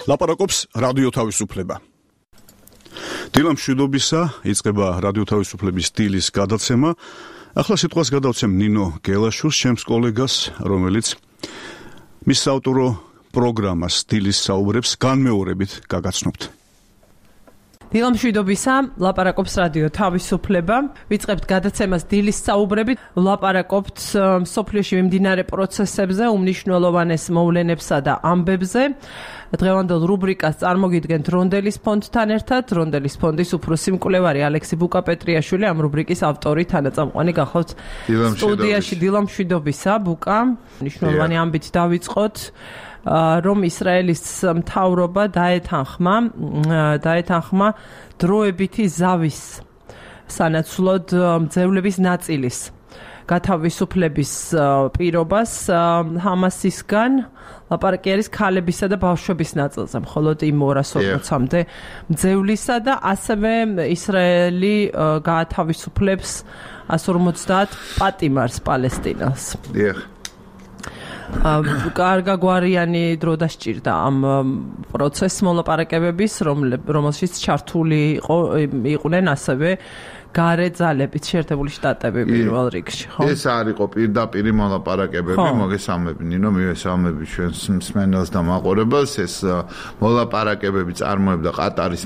ლაპარაკობს რადიო თავისუფლება. დილამ მშვიდობისა, იწყება რადიო თავისუფლების დილის გადაცემა. ახლა სიტყვას გადავცემ ნინო გელაშვილს, ჩემს კოლეგას, რომელიც მის საავტორო პროგრამას დილის საუბრებს განმეორებით გაგაცნობთ. დილამ მშვიდობისა, ლაპარაკობს რადიო თავისუფლება. ვიწყებთ გადაცემას დილის საუბრებით, ლაპარაკობთ მსოფლიოში მიმდინარე პროცესებზე, უმნიშვნელოვანეს მოვლენებსა და ამბებზე. დღევანდელ რუბრიკას წარმოგიდგენთ რონდელის ფონდთან ერთად. რონდელის ფონდის უფროსი მკვლევარი ალექსი ბუკა-პეტრიაშვილი, ამ რუბრიკის ავტორი, თანაწამყვანი გახლავთ სტუდიაში. დილამ მშვიდობისა, ბუკა. მნიშვნელოვანი ამბით დავიწყოთ. რომ ისრაელის მთავრობა დაეთანხმა დროებითი ზავის სანაცვლოდ მძევლების ნაწილის გათავისუფლების პირობას ჰამასისგან. ლაპარაკი არის ქალებისა და ბავშვების ნაწილზე, მხოლოდ იმ 240-მდე მძევლისა და ასევე ისრაელი გაათავისუფლებს 150 პატიმარს პალესტინელს. კარგაგვარიანი დრო დასჭირდა ამ პროცესს მოლაპარაკებების, რომელშიც ჩართული იყვნენ ასევე გარე ძალებით, შეერთებული შტატები პირველ რიგში, ხო? ეს არ იყო პირდაპირ მოლაპარაკებები, მოგესალმები ნინო, მივესალმები ჩვენს მსმენელს და მაყურებელს. ეს მოლაპარაკებები წარმოებდა ყატარის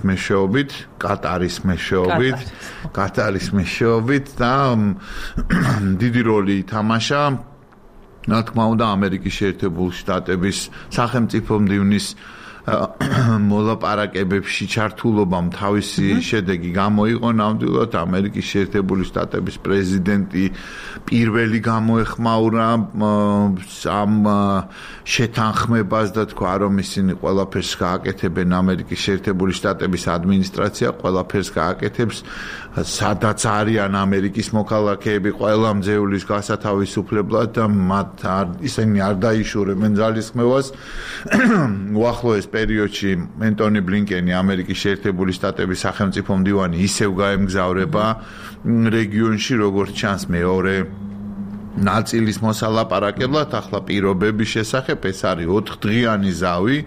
მეშვეობით და დიდი როლი ითამაშა, რა თქმა უნდა, ამერიკის შეერთებული შტატების სახელმწიფო მდივნის მოლაპარაკებებში ჩართულობამ თავისი შედეგი გამოიყო. ნამდვილად ამერიკის შეერთებული შტატების პრეზიდენტი პირველი გამოეხმაურა ამ შეთანხმებას და თქვა, რომ ისინი ყველაფერს გააკეთებენ, ამერიკის შეერთებული შტატების ადმინისტრაცია ყველაფერს გააკეთებს, სადაც არიან ამერიკის მოქალაქეები ყველა მძევლის გასათავისუფლებლად და ისინი არ დაიშურებენ ძალისხმევას. უახლოეს პერიოდში ენტონი ბლინკენი, ამერიკის შეერთებული შტატების სახელმწიფო მდივანი, ისევ გაემგზავრება რეგიონში, როგორც ჩანს მეორე ნაწილის მოსალაპარაკებლად. ახლა პირობების შესახებ ეს არის 4 დღიანი ზავი,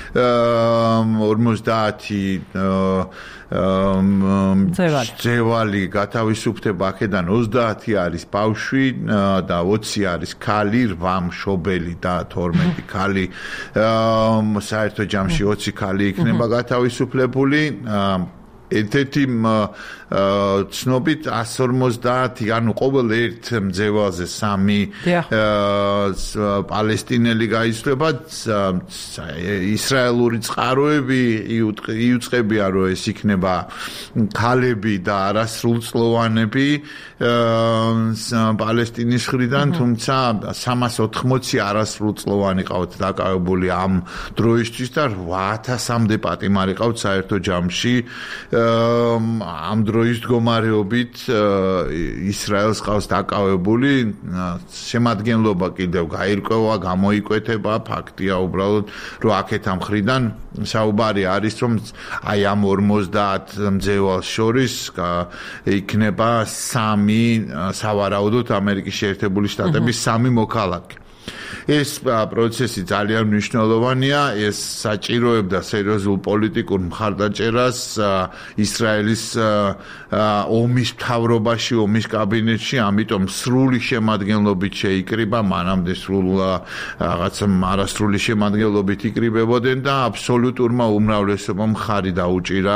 50 ძევალი გათავისუფლდება, აქედან 30 არის ბავშვი და 20 არის ქალი, 8 მშობელი და 12 ქალი. საერთო ჯამში 20 ქალი იქნება გათავისუფლებული. ერთ-ერთი ცნობით 150, ანუ ყოველ ერთ მძევალზე 3 პალესტინელი გაიცვლება. ისრაელური წყაროები იუწყებია, რომ ეს იქნება ქალები და არასრულწლოვანები პალესტინის მხრიდან, თუმცა 380 არასრულწლოვანი ყავთ დაკავებული ამ დროისთვის და 8000-მდე პატიმარი ყავთ საერთო ჯამში. ამ დროის მდგომარეობით ისრაელს ყავს დაკავებული, შემადგენლობა კიდევ გაირკვევა, გამოიკვეთება, ფაქტია უბრალოდ, რომ აქეთა მხრიდან საუბარი არის, რომ აი ამ 50 მძევალს შორის იქნება 3 სავარაუდოდ ამერიკის შეერთებული შტატების 3 მოქალაქე. ეს პროცესი ძალიან მნიშვნელოვანია, ეს საჭიროებდა სერიოზულ პოლიტიკურ მხარდაჭერას ისრაელის ომის მთავრობაში, ომის კაბინეტში, ამიტომ სრული შემადგენლობით შეიკრიბა, მანამდე რაღაც არასრული შემადგენლობით იკრიბებოდნენ და აბსოლუტურმა უმრავლესობამ მხარი დაუჭირა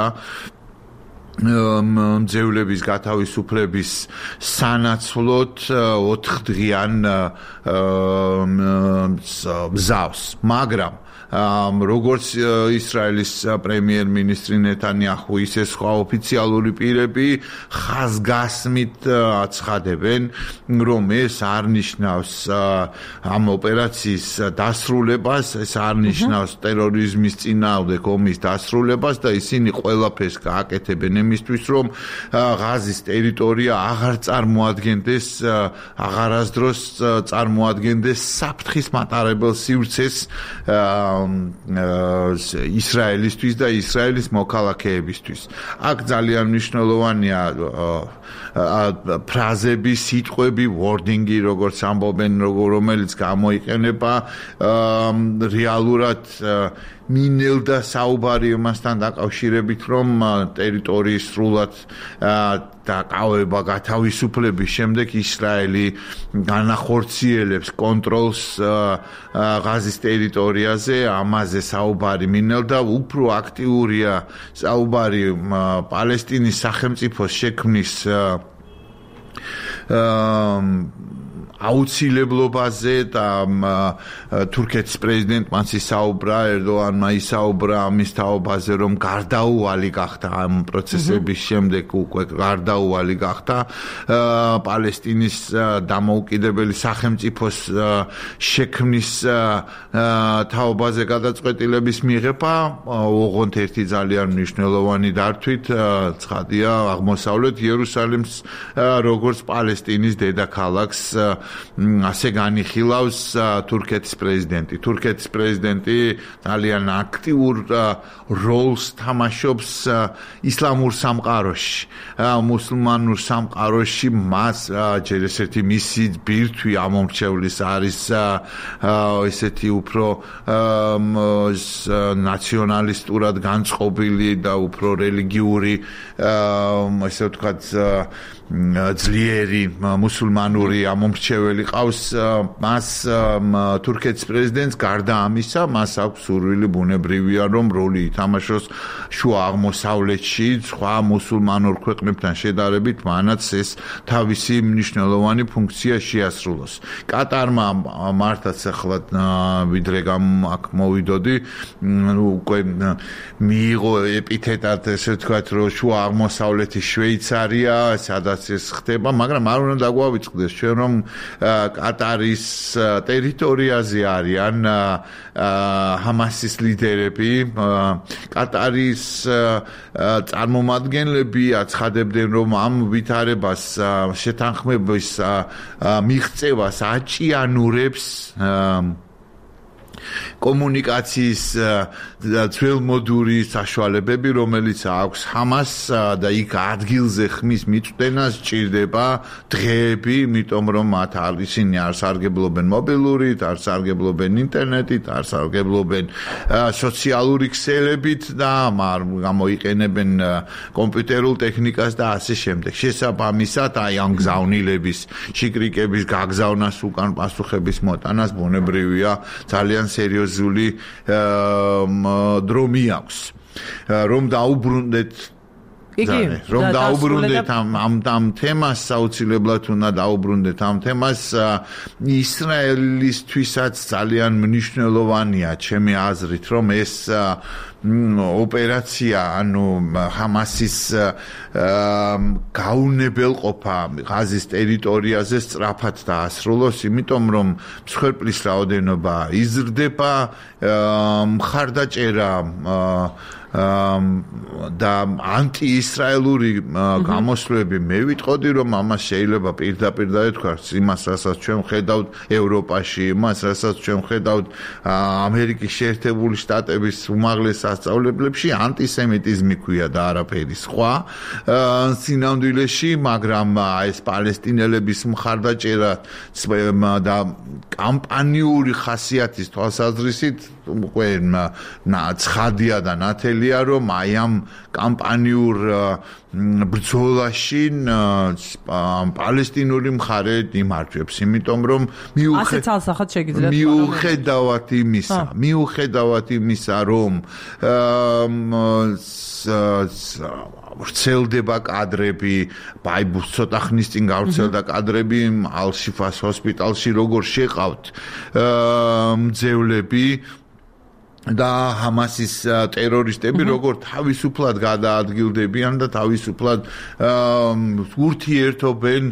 მძევლების გათავისუფლების სანაცვლოდ 4 დღიან მზავს, მაგრამ როგორც ისრაელის პრემიერ-მინისტრი ნეთანიაჰუ, ისე სხვა ოფიციალური პირები ხაზგასმით აცხადებენ, რომ ეს არ ნიშნავს ამ ოპერაციის დასრულებას, ეს არ ნიშნავს ტერორიზმის წინააღმდეგ ომის დასრულებას და ისინი ყველაფერს გააკეთებენ იმისთვის, რომ ღაზის ტერიტორია აღარ წარმოადგენდეს, აღარასდროს წარმოადგენდეს საფრთხის მატარებელ სივრცეს ისრაელისთვის და ისრაელის მოქალაქეებისთვის. აქ ძალიან მნიშვნელოვანია ფრაზები, სიტყვები, wording-ი, როგორც ამბობენ, რომელიც გამოიყენება რეალურად მინელდა საუბარი იმასთან დაკავშირებით, რომ ტერიტორიის სრულად დაკავება გათავისუფლების შემდეგ ისრაელი განახორციელებს კონტროლს ღაზის ტერიტორიაზე, ამაზე საუბარი მინელდა, უფრო აქტიურია საუბარი პალესტინის სახელმწიფოს შექმნის აუცილებლობაზე და თურქეთის პრეზიდენტმა ისაუბრა, ერდოღანმა ისაუბრა ამის თაობაზე, რომ გარდაუვალი გახდა ამ პროცესების შემდეგ უკვე გარდაუვალი გახდა პალესტინის დამოუკიდებელი სახელმწიფოს შექმნის თაობაზე გადაწყვეტილების მიღება, ოღონდ ერთი ძალიან მნიშვნელოვანი დართვით ცხადია აღმოსავლეთ იერუსალიმს როგორც პალესტინის დედაქალაქს ასე განიხილავს თურქეთის პრეზიდენტი. თურქეთის პრეზიდენტი ძალიან აქტიურ როლს თამაშობს ისლამურ სამყაროში, მუსულმანურ სამყაროში. მას ჯერ ესეთი მისი ბირთვი ამომრჩევლის არის ესეთი უფრო ნაციონალისტურად განწყობილი და უფრო რელიგიური, ესე ვთქვათ, ძლიერი მუსულმანური ამომრჩეველი ყავს. მას თურქეთის პრეზიდენტს გარდა ამისა, მას აქვს სურვილი ბუნებრივია, რომ როლი ითამაშოს შუა აღმოსავლეთში სხვა მუსულმანურ ქვეყნებთან შედარებით, მანაც ეს თავისი მნიშვნელოვანი ფუნქცია შეასრულოს. კატარმა მართაც ახლა ვიდრე აქ მოვიდოდი, უკვე მიიღო ეპითეტად, ესე ვთქვათ, რომ შუა აღმოსავლეთის შვეიცარია, სადაც ეს ხდება, მაგრამ არ უნდა დაგვავიწყდეს ჩვენ, რომ კატარის ტერიტორიაზე არიან ჰამასის ლიდერები. კატარის წარმომადგენლები აცხადებდნენ, რომ ამ ვითარებას შეთანხმების მიღწევას აჭიანურებს კომუნიკაციის ძველმოდური საშუალებები, რომელიც აქვს ჰამას და იქ ადგილზე ხმის მიწვდენას ჭირდება დღეები, იმიტომ რომ მათ ისინი არ სარგებლობენ მობილურით, არ სარგებლობენ ინტერნეტით, არ სარგებლობენ სოციალური ქსელებით და გამოიყენებენ კომპიუტერულ ტექნიკას და ასე შემდეგ. შესაბამისად, აი ამ გზავნილების, შიკრიკების გაგზავნას უკან პასუხების მოტანას ბუნებრივია ძალიან სერიოზული დრომი აქვს. რომ დაუბრუნდეთ ამ თემას, აუცილებლად უნდა დაუბრუნდეთ ამ თემას. ისრაელისთვისაც ძალიან მნიშვნელოვანია ჩემი აზრით, რომ ეს ოპერაცია, ანუ ჰამასის გაუნებელყოფა ღაზის ტერიტორიაზე სწრაფად დაასრულოს, იმიტომ რომ მსხვერპლის რაოდენობა იზრდება, მხარდაჭერა და ანტიისრაელური გამოსვლები მე ვიტყოდი, რომ ამას შეიძლება პირდაპირ დაეთქვას იმას, რასაც ჩვენ ვხედავთ ევროპაში, იმას, რასაც ჩვენ ვხედავთ ამერიკის შეერთებული შტატების უმაღლეს სასწავლებლებში, ანტისემიტიზმი ქვია და არაფერი სხვა სინამდვილეში, მაგრამ ეს პალესტინელების მხარდაჭერა და კამპანიური ხასიათის თვალსაზრისით უკვე ცხადია და ნათელია, რომ აი ამ კამპანიურ ბრძოლაში პალესტინური მხარე იმარჯვებს, იმიტომ რომ მიუხედავად იმისა, რომ ვრცელდება კადრები, ბაიბუს ცოტა ხნის წინ გავრცელდა კადრები ალ-შიფას ჰოსპიტალში, როგორ შეყავთ მძევლები და ჰამასის ტერორისტები როგორ თავისუფლად გადაადგილდებიან და თავისუფლად ურთიერთობენ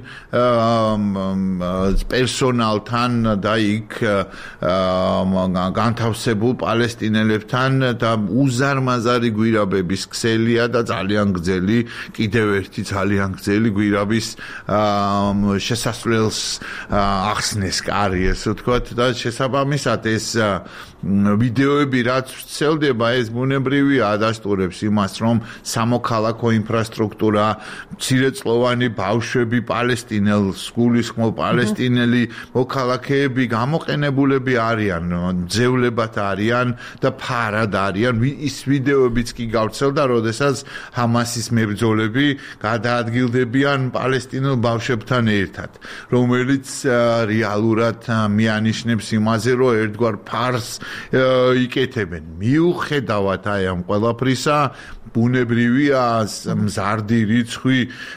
პერსონალთან და იქ განთავსებულ პალესტინელებთან და უზარმაზარი გვირაბების ქსელია და ძალიან გრძელი, კიდევ ერთი ძალიან გრძელი გვირაბის შესასვლელს ახსნეს კარი, ესე ვთქვათ, და შესაბამისად ეს ვიდეოები რაც ცელდება ეს ბუნებრივი ადასტურებს იმას რომ სამოქალაქო ინფრასტრუქტურა მცირეწლოვანი ბავშვები პალესტინელ სგულისხმობ პალესტინელი მოქალაქეები გამოყენებულები არიან ძევლებად არიან და ფარად არიან ის ვიდეოებიც კი გავრცელდა როდესაც ჰამასის მებრძოლები გადაადგილდებიან პალესტინელ ბავშვებთან ერთად რომელიც რეალურად მიანიშნებს იმაზე რომ ერთგვარ ფარს იკეთებენ მიუხედავად აი ამ ყველაფრისა ბუნებრივია მზარდი რიცხვი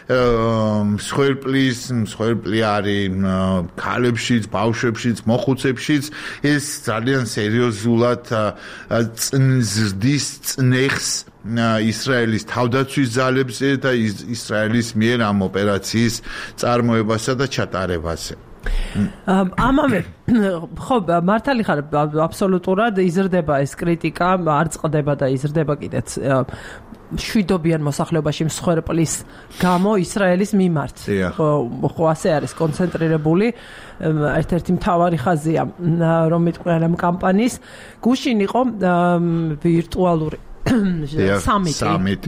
მსხვერპლი არის ქალებშიც ბავშვებშიც მოხუცებშიც ეს ძალიან სერიოზულად ზრდის წნეხს ისრაელის თავდაცვის ძალებზე და ისრაელის მიერ ამ ოპერაციის წარმოებასა და ჩატარებაზე ამავე ხო მართალი ხარ აბსოლუტურად იზრდება ეს კრიტიკა არ წყდება და იზრდება კიდეც შვიდობიან მოსახლეობაში მსხვერპლის გამო ისრაელის მიმართ ხო ასე არის კონცენტრირებული ერთ-ერთი მთავარი ხაზია რომ მიტყვიან ამ კამპანიის გუშინ იყო ვირტუალური სამიტი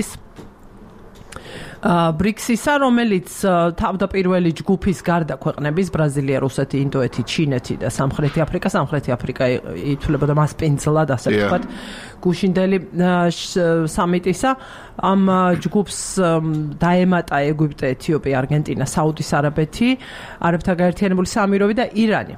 ბრიქსისა, რომელიც თავდაპირველი ჯგუფის გარდა ქვეყნების ბრაზილია, რუსეთი, ინდოეთი, ჩინეთი და სამხრეთი აფრიკა ითვლებოდა მასპინძლად, ასე ვთქვათ, გუშინდელი სამიტისა ამ ჯგუფს დაემატა ეგვიპტე, ეთიოპია, არგენტინა, საუდის არაბეთი, არაბთა გაერთიანებული საამიროები და ირანი.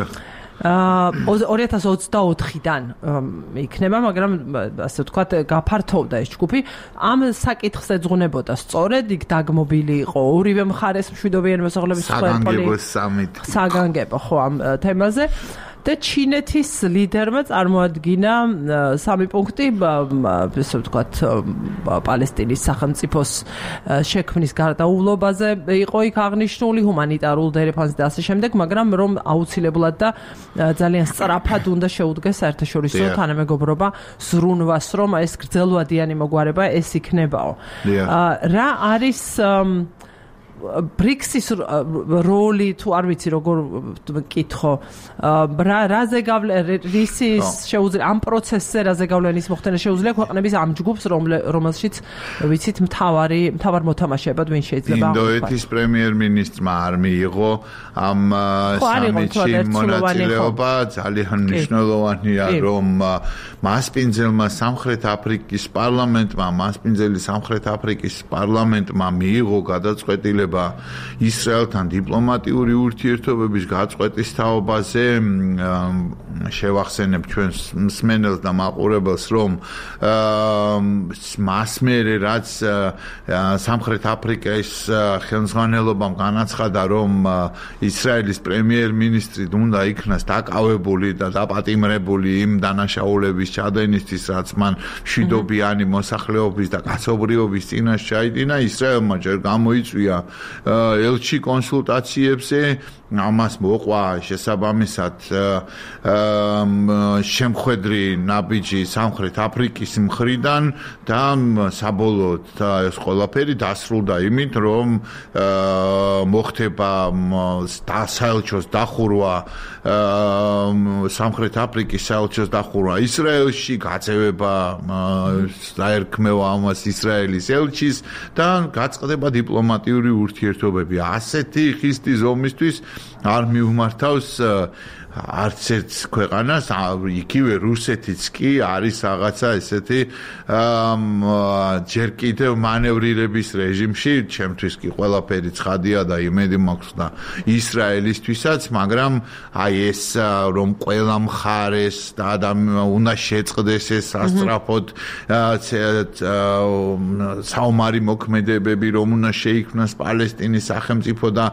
2024-დან იქნება, მაგრამ ასე ვთქვათ, გაფართოვდა ეს ჯგუფი. ამ საკითხს ეძღვნებოდა სწორედ იქ დაგმობილი იყო ორივე მხარეს მშვიდობიანი მოსახლეობის საგანგებო ხო ამ თემაზე. და ჩინეთის ლიდერმა წარმოადგინა 3 პუნქტი, ასე ვთქვათ, პალესტინის სახელმწიფოს შექმნის გარდაუვლობაზე იყო იქ აღნიშნული ჰუმანიტარულ დერეფანს და ასე შემდეგ, მაგრამ რომ აუცილებლად და ძალიან სწრაფად უნდა შეუდგეს საერთაშორისო თანამეგობრობა ზრუნვას, რომ ეს გრძელვადიანი მოგვარება ეს იქნებაო. რა არის ბრიქსის როლი თუ არ ვიცი როგორ მკითხო რაზე რისის შეუძლია ამ პროცესზე რაზე გავლენის მოხდენა შეუძლია ქვეყნების ამ ჯგუფს რომელშიც ვიცით მთავარ მოთამაშეებად ვინ შეიძლება ინდოეთის პრემიერ-მინისტრმა არ მიიღო ამ სამიტში მონაწილეობა ძალიან მნიშვნელოვანია რომ მასპინძელმა სამხრეთ აფრიკის პარლამენტმა მიიღო გადაწყვეტილება ისრაელთან დიპლომატიური ურთიერთობების გაწყვეტის თაობაზე შევახსენებ ჩვენს მსმენელს და მაყურებელს რომ მას მერე რაც სამხრეთ აფრიკის ხელმძღვანელობამ განაცხადა რომ ისრაელის პრემიერ-მინისტრი უნდა იქნას დაკავებული და დაპატიმრებული იმ დანაშაულების ჩადენისთვის რაც მან მშვიდობიანი მოსახლეობის და კაცობრიობის წინაშე ჩაიდინა ისრაელმა ჯერ გამოიწვია ელჩი კონსულტაციებზე ამას მოყვა შესაბამისად შემხედრი ნაბიჯი სამხრეთაფრიკის მხრიდან და საბოლოოდ ეს ყველაფერი დასრულდა იმით რომ მოხდება საელჩოს დახურვა სამხრეთ აფრიკის საელჩოს დახურვა ისრაელში გაწევება დაერქმევა ამას ისრაელის ელჩის და გაწყდება დიპლომატიური ურთიერთობები ასეთი ხისტი ზომისთვის არ მიუმართავს არც ერთ ქვეყანას იქივე რუსეთიც კი არის რაღაცა ესეთი ჯერ კიდევ მანევრირების რეჟიმში ჩემთვის კი ყველაფერი ცხადია და იმედი მაქვს და ისრაელისთვისაც მაგრამ აი ეს რომ ყველა მხარეს და უნდა შეწყდეს ეს სასწრაფოდ საომარი მოქმედებები რომ უნდა შეიქმნას პალესტინის სახელმწიფო და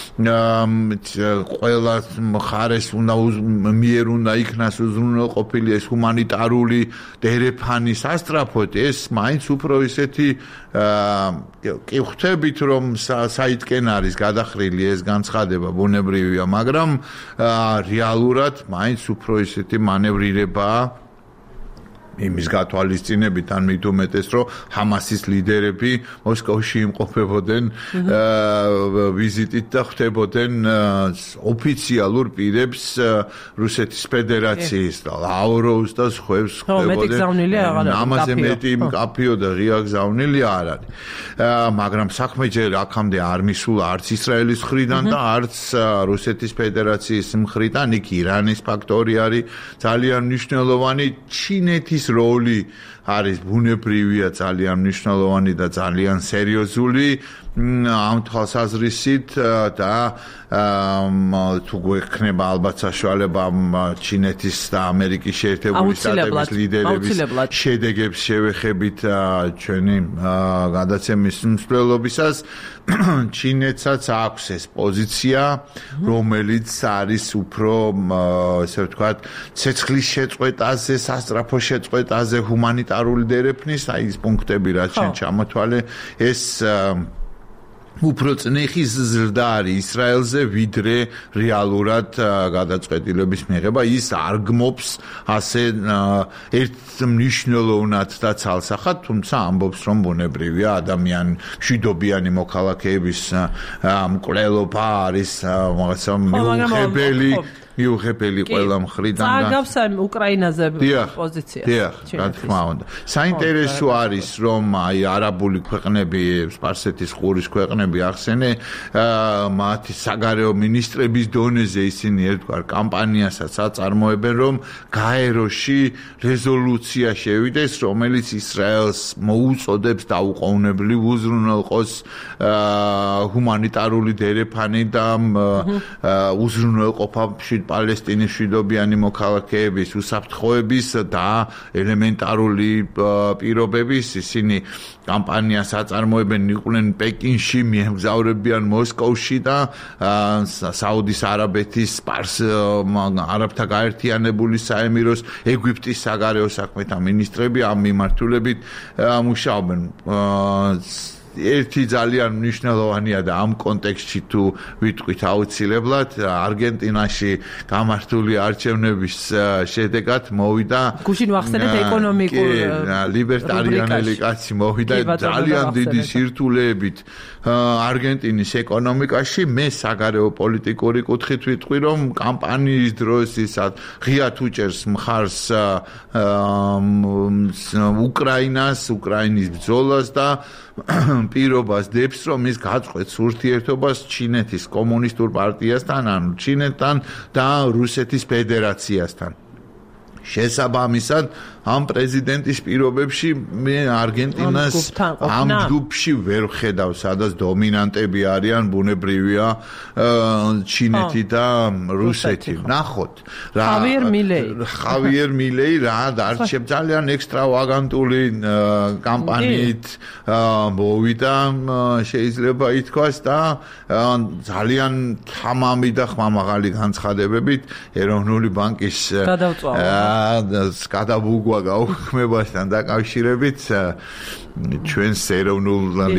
ყველა მხარეს უნდა მიერ უნდა იქნას უზრუნველყოფილი ეს ჰუმანიტარული დერეფანი სასწრაფოდ ეს მაინც უფრო ისეთი კი ხვდებით რომ საითკენ არის გადახრილი ეს განცხადება ბუნებრივია მაგრამ რეალურად მაინც უფრო ისეთი მანევრირებაა იმის გათვალისწინებით ან მით უმეტეს რომ ჰამასის ლიდერები მოსკოვში იმყოფებოდნენ ვიზიტით და ხვდებოდნენ ოფიციალურ პირებს რუსეთის ფედერაციის და ლავროვს და სხვებს ხვდებოდნენ ამაზე მეტი მკაფიო და ღია გზავნილი არ არის მაგრამ საქმე ჯერ აქამდე არ მისულა არც ისრაელის მხრიდან და არც რუსეთის ფედერაციის მხრიდან იქ ირანის ფაქტორი არის ძალიან მნიშვნელოვანი ჩინეთის როლი არის ბუნებრივია ძალიან მნიშვნელოვანი და ძალიან სერიოზული ამ თვალსაზრისით და თუ გვექნება ალბათ საშუალება ჩინეთის და ამერიკის შეერთებული შტატების ლიდერების შედეგებს შევეხებით ჩვენი გადაცემის მსვლელობისას ჩინეთსაც აქვს ეს პოზიცია რომელიც არის უფრო ესე ვთქვათ ცეცხლის შეწყვეტაზე სასწრაფო შეწყვეტაზე ჰუმანიტარული დერეფნის აი ეს პუნქტები რაც შენ ჩამოთვალე ეს უფრო წნეხის ზრდა არის ისრაელზე ვიდრე რეალურად გადაწყვეტილების მიღება ის არ გმობს ასე ერთ მნიშვნელოვნად და ცალსახად თუმცა ამბობს რომ ბუნებრივია ადამიანი მშვიდობიანი მოქალაქეების მკვლელობა არის რაღაცა მიუღებელი ყველა მხრიდან და წაგავს უკრაინაზე პოზიცია. დიახ, რა თქმა უნდა. საინტერესო არის რომ აი არაბული ქვეყნები, სპარსეთის ყურის ქვეყნები ახსენე, მათი საგარეო მინისტრების დონეზე ისინი ერთგვარ კამპანიასაც აწარმოებენ რომ გაეროში რეზოლუცია შევიდეს, რომელიც ისრაელს მოუწოდებს დაუყოვნებლივ უზრუნველყოს ჰუმანიტარული დერეფანი და უზრუნველყოფა პალესტინის მშვიდობიანი მოქალაქეების უსაფრთხოების და ელემენტარული პირობების ისინი კამპანიას აწარმოებენ იყვნენ პეკინში მიემგზავრებიან მოსკოვში და საუდის არაბეთის არაბთა გაერთიანებული საემიროს ეგვიპტის საგარეო საქმეთა მინისტრები ამ მიმართულებით მუშაობენ ერთი ძალიან მნიშვნელოვანია და ამ კონტექსტში თუ ვიტყვით აუცილებლად არგენტინაში გამართული არჩევნების შედეგად მოვიდა გუშინ ვახსენეთ ეკონომიკურ ლიბერტარიანელი კაცი მოვიდა ძალიან დიდი სირთულეებით არგენტინის ეკონომიკაში მე საგარეო პოლიტიკური კუთხით ვიტყვი რომ კამპანიის დროს ისაც ღიად უჭერს მხარს უკრაინის ბრძოლას და პირობას დებს რომ ის გაწყვეტს ურთიერთობას ჩინეთის კომუნისტურ პარტიასთან ანუ ჩინეთთან და რუსეთის ფედერაციასთან შესაბამისად ამ პრეზიდენტის პირობებში მე არგენტინას ამ ჯგუფში ვერ ხედავ, სადაც დომინანტები არიან ბუნებრივია ჩინეთი და რუსეთი. ნახოთ რა ხავიერ მილეი რა დარჩებ ძალიან ექსტრავაგანტული კამპანიით მოვიდა შეიძლება ითქვას და ძალიან თამამი და ხმამაღალი განცხადებებით ეროვნული ბანკის გადაბუგვა გაუქმებასთან დაკავშირებით ჩვენს ეროვნულ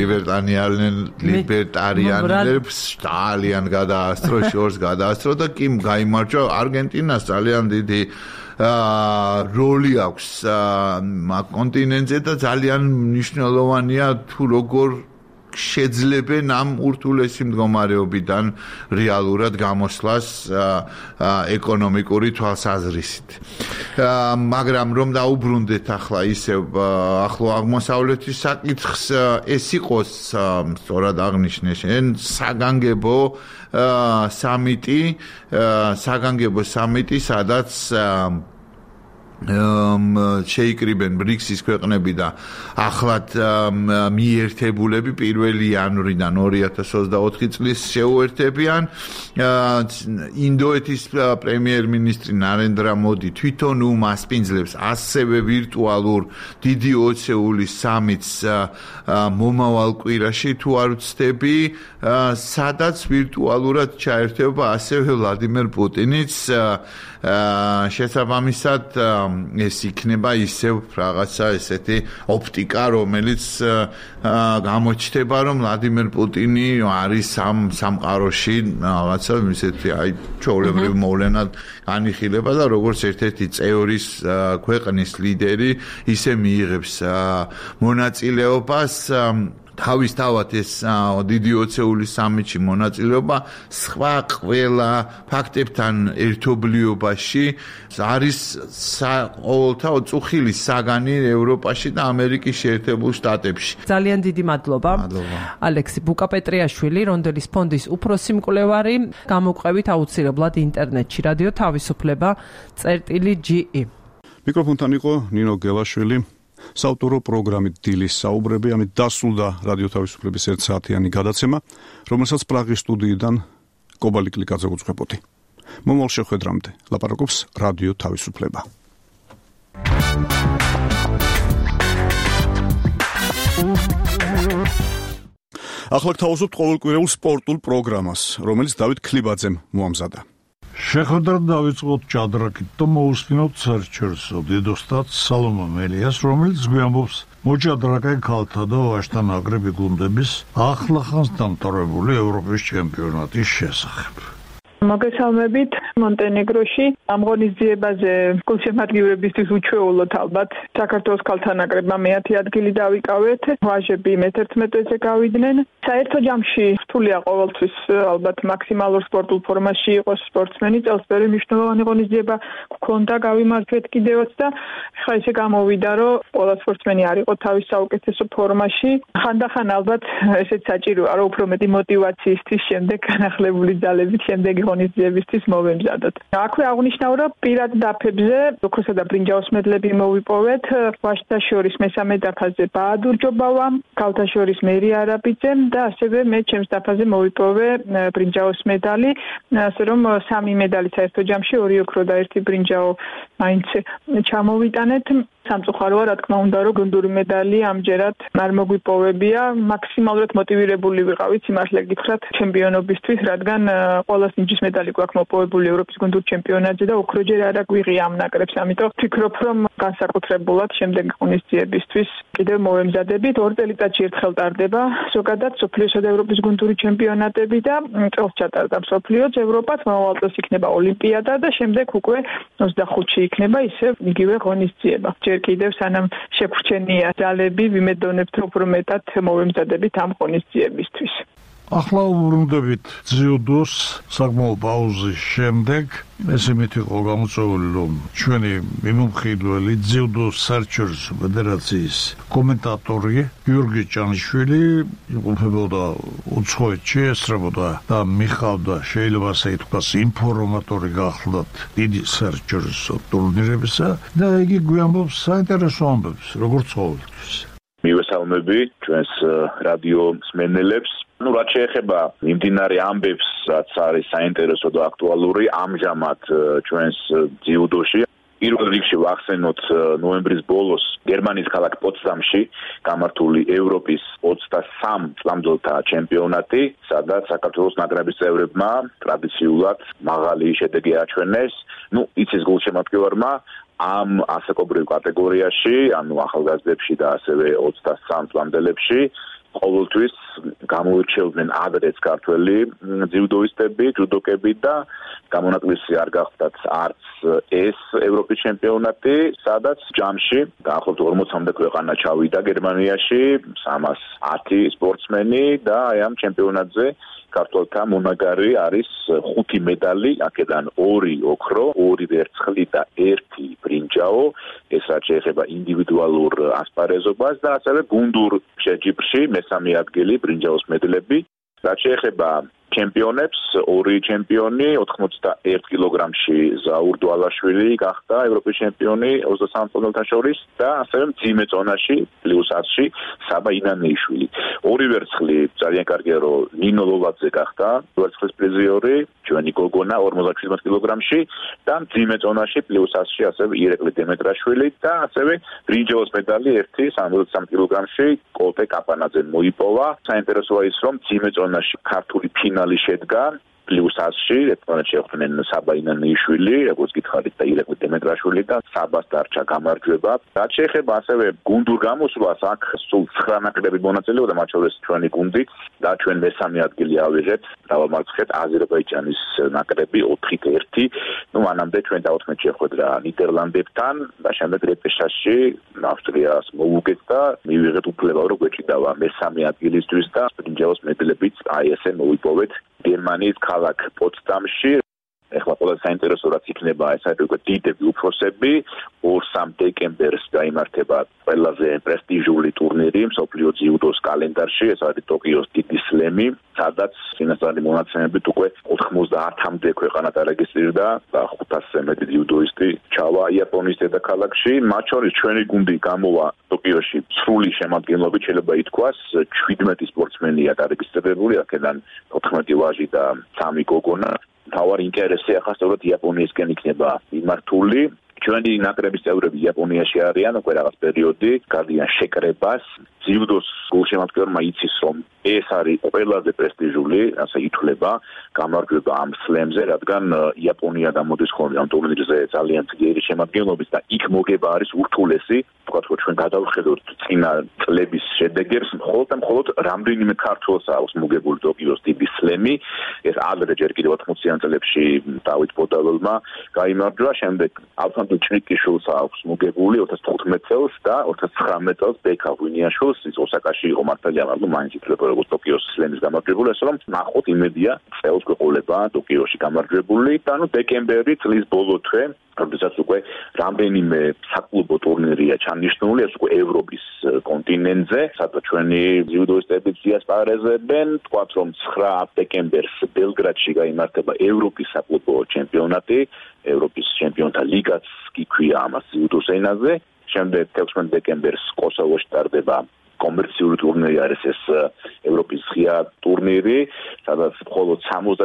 ლიბერტარიანელებს ძალიან გადაასწრო შორს გადაასწრო და კი გაიმარჯვა არგენტინას ძალიან დიდი როლი აქვს კონტინენტზე და ძალიან მნიშვნელოვანია თუ როგორ შეძლებენ ამ ურთულესი მდგომარეობიდან რეალურად გამოსვლას ეკონომიკური თვალსაზრისით. მაგრამ რომ დაუბრუნდეთ ახლა ისევ ახლო აღმოსავლეთის საკითხს ეს იყოს სწორად აღნიშნე შენ საგანგებო სამიტი სადაც შეიკრიბენ ბრიქსის ქვეყნები და ახლად მიერთებულები 1 იანვრიდან 2024 წლის შეუერთებიან ინდოეთის პრემიერ-მინისტრი ნარენდრა მოდი თვითონ უმასპინძლებს ასევე ვირტუალურ დიდი ოცეულის სამიტს მომავალ კვირაში თუ არ ვცდები სადაც ვირტუალურად ჩაერთვება ასევე ვლადიმერ პუტინიც შესაბამისად ეს იქნება ისევ რაღაცა ესეთი ოპტიკა, რომელიც გამოჩნდება, რომ ვლადიმერ პუტინი არის სამყაროში რაღაცა ისეთი ჩვეულებრივ მოვლენად განიხილება და როგორც ერთ-ერთი წეორის ქვეყნის ლიდერი ისე მიიღებს მონაწილეობას თავისთავად ეს დიდი ოცეული სამიტში მონაწილეობა სხვა ყველა ფაქტებთან ერთობლიობაში არის ყოველთა წუხილი საგანი ევროპაში და ამერიკის შეერთებულ შტატებში. ძალიან დიდი მადლობა. ალექსი ბუკაპეტრიაშვილი, რონდელის ფონდის უფროსი მკვლევარი, გამოგვყევით აუცილებლად ინტერნეტში რადიო თავისუფლება წერტილი.ge. მიკროფონთან იყო ნინო გელაშვილი. საავტორო პროგრამით დილის საუბრები, ამით დასრულდა რადიო თავისუფლების 1 საათიანი გადაცემა, რომელსაც პრაღის სტუდიიდან კობალი კლიკაძე უძღვებოდი. მომავალ შეხვედრამდე ლაპარაკობს რადიო თავისუფლება. ახლა გთავაზობთ ყოველკვირეულ სპორტულ პროგრამას, რომელიც დავით ქლიბაძემ მოამზადა. შეხვედრა დავიწყოთ ჭადრაკით და მოусმინოთ სარჩერსო დედოსტატ სალომონ მელიას, რომელიც გვიამბობს მოჭადრაკე ქალთა და ვაჟთა ნაკრები გუნდების ახლახანს დამთავრებული ევროპის ჩემპიონატის შესახებ. მოგესალმებით მონტენეგროში ამ ღონისძიებაზე გულშემატკივრებისთვის უჩვეულოდ ალბათ საქართველოს ქალთა ნაკრებმა მე-10 ადგილი დავიკავეთ, ვაჟები მე-11-ზე გავიდნენ. საერთო ჯამში რთულია ყოველთვის ალბათ მაქსიმალურ სპორტულ ფორმაში იყოს სპორტსმენი, წელს პერი მნიშვნელოვანი ღონისძიება გქონდა გავიმართეთ კიდევაც და ხა ისე გამოვიდა, რომ ყველა სპორტსმენი არ იყო თავის საუკეთესო ფორმაში. ხანდახან ალბათ ესეც საჭიროა, რომ უფრო მეტი მოტივაციისთვის შემდეგ განახლებული ძალებით შემდეგი ღონისძიებისთვის მოვემზადოთ. აქვე აღნიშნავ, რომ პირად დაფებზე ოქროსა და ბრინჯაოს მედლები მოვიპოვეთ. ვაჟთა შორის მესამე დაფაზე ბაადურ ჯობავა, ქალთა შორის მერი არაბიძემ და ასევე მე ჩემს დაფაზე მოვიპოვე ბრინჯაოს მედალი, ასე რომ 3 მედალი საერთო ჯამში, 2 ოქრო და 1 ბრინჯაო მაინც ჩამოვიტანეთ. სამწუხაროა, რა თქმა უნდა, რომ გუნდური მედალი ამჯერად არ მოგვიპოვებია. მაქსიმალურად მოტივირებული ვიყავით სიმართლე გითხრათ ჩემპიონობისთვის, რადგან ყოველას ნიჭის მედალი გვაქვს მოპოვებული ევროპის გუნდურ ჩემპიონატზე და ოქროჯერ არ აგვიღია ამ ნაკრებს. ამიტომ ვფიქრობ, რომ განსაკუთრებულად შემდეგი ღონისძიებისთვის კიდევ მოვემზადებით. 2 წელიწადში ერთხელ ტარდება ზოგადად სოფლიოსა და ევროპის გუნდური ჩემპიონატები და წელს ჩატარდა მსოფლიოც, ევროპაც, მომავალ წელს იქნება ოლიმპიადა და შემდეგ უკვე 25-ში იქნება ისევ იგივე ღონისძიება. კიდევ სანამ შეგვრჩენია ძალები, ვიმედოვნებთ, რომ უფრო მეტად მოვემზადებით ამ ღონისძიებისთვის. ახლა უბრუნდებით ძიუდოს საკმაო პაუზის შემდეგ. ესემით იყო გამოწვეული, რომ ჩვენი მიმომხილველი ძიუდოს სარჩერს ფედერაციის კომენტატორი გიორგი ჭანიშვილი იმყოფებოდა უცხოეთში, ესწრებოდა და მიხავდა, შეიძლება ასე ითქვას, ინფორმატორი გახლდათ დიდი სარჩერს ტურნირებისა და იგი გვიამბობს საინტერესო ამბებს, როგორც ყოველთვის. მივესალმები ჩვენს რადიო მსმენელებს. რაც შეეხება მიმდინარე ამბებს, რაც არის საინტერესო და აქტუალური ამჟამად ჩვენს ძიუდოში. პირველ რიგში ვახსენოთ ნოემბრის ბოლოს გერმანიის ქალაქ პოტსდამში გამართული ევროპის 23 წლამდელთა ჩემპიონატი, სადაც საქართველოს ნაკრების წევრებმა ტრადიციულად მაღალი შედეგი აჩვენეს. იცის გულშემატკივარმა ამ ასაკობრივ კატეგორიაში, ანუ ახალგაზრდებში და ასევე 23 წლამდელებში ყოველთვის გამოირჩეოდნენ ადრეც ქართველი ძიუდოისტები, ჯუდოკები და გამონაკლისი არ გახდათ არც ეს ევროპის ჩემპიონატი, სადაც ჯამში დაახლოებით 40-მდე ქვეყანა ჩავიდა გერმანიაში, 310 სპორტსმენი და ამ ჩემპიონატზე ქართველთა მონაგარი არის 5 მედალი, აქედან 2 ოქრო, 2 ვერცხლი და 1 ბრინჯაო. ეს რაც შეეხება ინდივიდუალურ ასპარეზობას და ასევე გუნდურ შეჯიბრში მესამე ადგილი ბრინჯაოს მედლები. რაც შეეხება ჩემპიონებს, 2 ჩემპიონი 81 კილოგრამში ზაურ დვალაშვილი გახდა ევროპის ჩემპიონი 23 წლთან შორის და ასევე მძიმე წონაში პლუს 100-ში საბა ინანეიშვილი. 2 ვერცხლი ძალიან კარგია, რომ ნინო ლოლაძე გახდა ვერცხლის პრიზიორი, ჩვენი გოგონა 57 კილოგრამში და მძიმე წონაში პლუს 100-ში ასევე ირეკლი დემეტრაშვილი და ასევე ბრინჯაოს მედალი 73 კილოგრამში კოლტე კაპანაძემ მოიპოვა. საინტერესოა ის, რომ მძიმე წონაში ქართული ფინალი შედგა პლუს 100-ში ერთმანეთს შეხვდნენ საბა ინანიშვილი, როგორც გითხარით და ირაკლი დემეტრაშვილი და საბას დარჩა გამარჯვება. რაც შეეხება ასევე გუნდურ გამოსვლას, აქ სულ 9 ნაკრები მონაწილეობდა, მათ შორის ჩვენი გუნდიც და ჩვენ მესამე ადგილი ავიღეთ. დავამარცხეთ აზერბაიჯანის ნაკრები 4-1. მანამდე ჩვენ დაუთმეთ შეხვედრა ნიდერლანდებთან და შემდეგ რეპეშაჟში ავსტრიას მოვუგეთ და მივიღეთ უფლება რომ გვეჭიდავა მესამე ადგილისთვის და ბრინჯაოს მედლებით აი ესე მოვიპოვეთ გერმანიის ქალაქ პოტსდამში. ეხლა ყველაზე საინტერესო რაც იქნება ეს არის უკვე დიდები უფროსები 2-3 დეკემბერს გაიმართება ყველაზე პრესტიჟული ტურნირი მსოფლიო ძიუდოს კალენდარში ეს არის ტოკიოს დიდი სლემი სადაც წინასწარი მონაცემებით უკვე 99-მდე ქვეყანა დარეგისტრირდა და 500-ზე მეტი ძიუდოისტი ჩავა იაპონიის დედაქალაქში მათ შორის ჩვენი გუნდი გამოვა ტოკიოში სრული შემადგენლობით შეიძლება ითქვას 17 სპორტსმენია დარეგისტრირებული აქედან 14 ვაჟი და 3 გოგონა თავარი ინტერესი ახლა სწორედ იაპონიისკენ იქნება მიმართული. ჩვენი ნაკრების წევრები იაპონიაში არიან უკვე რაღაც პერიოდი, გარდიან შეკრებას. ძიუდოს გულშემატკივრმა იცის რომ ეს არის ყველაზე პრესტიჟული, ასე ითვლება, გამარჯვება ამ სლემზე, რადგან იაპონია გამოდის ხოლმე ამ ტურნირზე ძალიან ძლიერი შემადგენლობით და იქ მოგება არის ურთულესი. თქვათ რომ ჩვენ გადავხედოთ წინა წლების შედეგებს, მხოლოდ რამდენიმე ქართველს აქვს მოგებული ტოკიოს დიდი სლემი. ეს ადრე ჯერ კიდევ 80-იან წლებში დავით ბოდალოვმა გაიმარჯვა, შემდეგ ალფონსო ჩრიკიშვილს აქვს მოგებული 2015 წელს და 2019 წელს ბეკა ვინიაშვილს ის ოსაკაში იყო მართალია, მაგრამ მაინც ითვლება როგორც ტოკიოს სლემის გამარჯვებული, ასე რომ ნახოთ იმედია წელს გვეყოლება ტოკიოში გამარჯვებული და დეკემბერი წლის ბოლო თვე როდესაც უკვე რამდენიმე საკლუბო ტურნირია ჩანიშნული, ეს უკვე ევროპის კონტინენტზე, სადაც ჩვენი ძიუდოისტები ასპარეზებენ, თქვათ რომ 9 დეკემბერს ბელგრადში გაიმართება ევროპის საკლუბო ჩემპიონატი, ევროპის ჩემპიონთა ლიგაც კი ქვია ამას ძიუდოს ენაზე, შემდეგ 16 დეკემბერს კოსოვოში ტარდება კომერციული ტურნირი არის ეს ევროპის ღია ტურნირი, სადაც მხოლოდ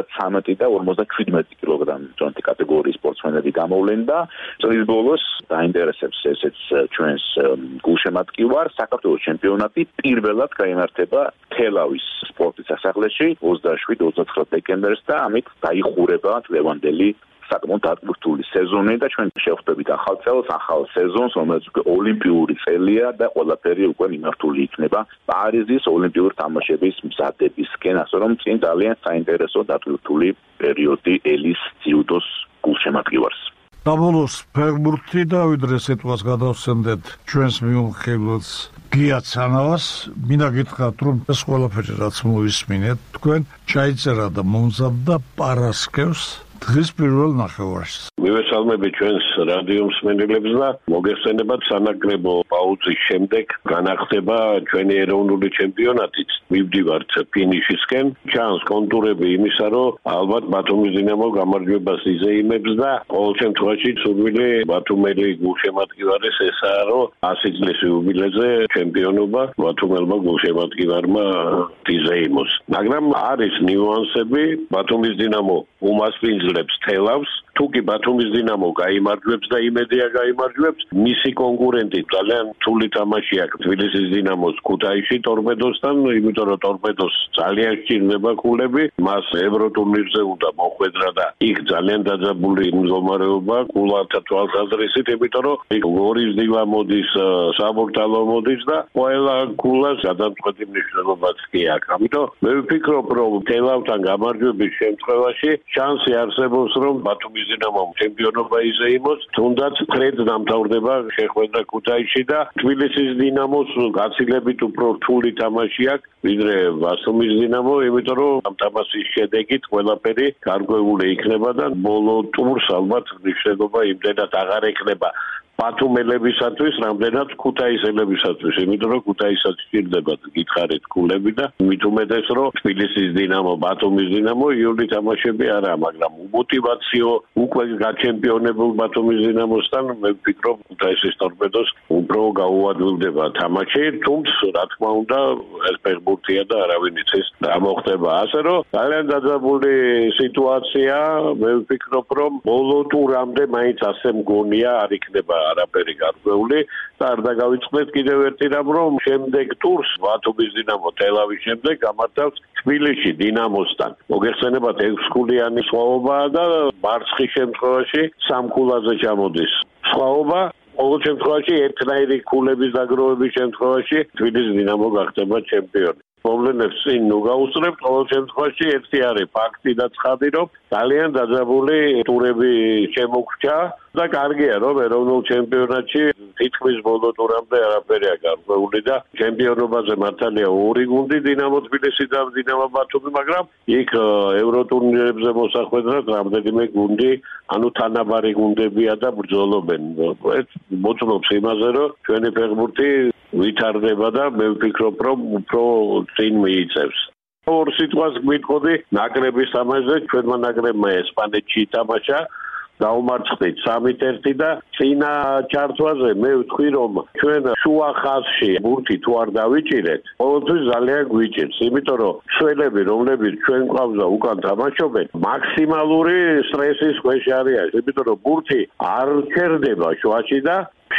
73 და 57 კილოგრამი ჯონტი კატეგორიის სპორტსმენები გამოვლენ და წლის ბოლოს დაინტერესებს ესეც ჩვენს გულშემატკივარს საქართველოს ჩემპიონატი პირველად გაიმართება თელავის სპორტის სასახლეში 27-29 დეკემბერს და ამით დაიხურება დღევანდელი საკმაოდ ატმოსფერული სეზონი და ჩვენ შევხვდებით ახალ წელს, ახალ სეზონს, რომელიც უკვე ოლიმპიური წელია და ყველაფერი უკვე მიმართული იქნება პარიზის ოლიმპიური თამაშების მზადებისკენ, ასე რომ წინ ძალიან საინტერესო დატვირთული პერიოდი ელის ძიუდოს გულშემატკივარს. დაბოლოს ფეხბურთი და ვიდრე სიტყვას გადავსცემდეთ ჩვენს მიუხედავს გიაცანავს, მინდა გითხრათ რომ ეს ყველაფერი რაც მოვისმინეთ, თქვენ ჩაიწერა და მომზადდა პარასკევს დღის პირველ ნახევარს. მივესალმებით ჩვენს რადიო მსმენელებს და მოგეხსენებათ სანაკრებო პაუზის შემდეგ განახდება ჩვენი ეროვნული ჩემპიონატიც. მივდივართ ფინიშისკენ. ჩანს კონტურები იმისა, რომ ალბათ ბათუმის დინამო გამარჯვებას იზეიმებს და ყოველ შემთხვევაში სურვილი ბათუმელი გულშემატკივარის ესაა, რომ 100 წლის იუბილეზე ჩემპიონობა ბათუმელმა გულშემატკივარმა იზეიმოს. მაგრამ არის ნიუანსები, ბათუმის დინამო უმასპინძლებს თელავს, თუ კი ბათუმის დინამო გაიმარჯვებს და იმედია გაიმარჯვებს, მისი კონკურენტი ძალიან რთული თამაში აქვს თბილისის დინამოს ქუთაისში ტორპედოსთან, იმიტომ რომ ტორპედოს ძალიან სჭირდება ქულები, მას ევროტურნირზე უნდა მოხვედრა და იქ ძალიან დაძაბული მდგომარეობა ქულათა თვალსაზრისით, იმიტომ რომ იქ გორის დილა მოდის, საბურთალო მოდის და ყველა ქულას გადამწყვეტი მნიშვნელობაც კი აქვს. ამიტომ მე ვფიქრობ, რომ თელავთან გამარჯვების შემთხვევაში შანსი არსებობს, რომ ბათუმის დინამომ ჩემპიონობა იზეიმოს, თუნდაც ფრედ დამთავრდება შეხვედრა ქუთაისში და თბილისის დინამოს გაცილებით უფრო რთული თამაში აქვს, ვიდრე ბათუმის დინამო, იმიტომ რომ ამ თამაშის შედეგით ყველაფერი გარკვეული იქნება და ბოლო ტურს ალბათ მნიშვნელობა იმდენად აღარ ექნება ბათუმელებისათვის, რამდენად ქუთაისელებისათვის, იმიტომ რომ ქუთაისაც სჭირდებათ გითხარით ქულები და მით უმეტეს რომ თბილისის დინამო, ბათუმის დინამო იული თამაშები არაა, მაგრამ უმოტივაციო უკვე გაჩემპიონებულ ბათუმის დინამოსთან მე ვფიქრობ ქუთაისის ტორპედოს უფრო გაუადვილდება თამაში, თუმცა რა თქმა უნდა ეს ფეხბურთია და არავინ იცის რა მოხდება. ასე რომ ძალიან დაძაბული სიტუაცია, მე ვფიქრობ რომ ბოლო ტურამდე მაინც ასე მგონია არ იქნება არაფერი გარკვეული და არ დაგავიწყდეთ კიდევ ერთი რამ, რომ შემდეგ ტურს ბათუმის დინამო თელავის შემდეგ გამართავს თბილისში დინამოსთან. მოგეხსენებათ 6-ქულიანი სხვაობაა და მარცხის შემთხვევაში 3 ქულაზე ჩამოდის. სხვაობა ყოველ შემთხვევაში ერთნაირი ქულების დაგროვების შემთხვევაში თბილისის დინამო გახდება ჩემპიონი. პრობლემებს წინ გაუსწრებთ, ყოველ შემთხვევაში ერთი არის ფაქტი და ცხადი, რომ ძალიან დაძაბული ტურები შემოგვრჩა და კარგია, რომ ეროვნულ ჩემპიონატში თითქმის ბოლო ტურამდე არაფერია გარკვეული და ჩემპიონობაზე მართალია 2 გუნდი, დინამო თბილისი და დინამო ბათუმი, მაგრამ იქ ევროტურნირებზე მოსახვედრად რამდენიმე გუნდი, ანუ თანაბარი გუნდებია და ბრძოლობენ. ეს მოწმობს იმაზე, რომ ჩვენი ფეხბურთი ვითარდება და მე ვფიქრობ, რომ უფრო წინ მიიწევს. ორ სიტყვას გვიტყოდი ნაკრების თამაშზე, ჩვენმა ნაკრებმა ესპანეთში ითამაშა, დაუმარცხდით 3-1 და წინა ჩართვაზე მე ვთქვი, რომ ჩვენ შუა ხაზში ბურთი თუ არ დავიჭირეთ, ყოველთვის ძალიან გვიჭირს, იმიტომ რომ სველები, რომლებიც ჩვენ გვყავდა უკან თამაშობენ, მაქსიმალური სტრესის ქვეშ არიან, იმიტომ რომ ბურთი არ ჩერდება შუაში და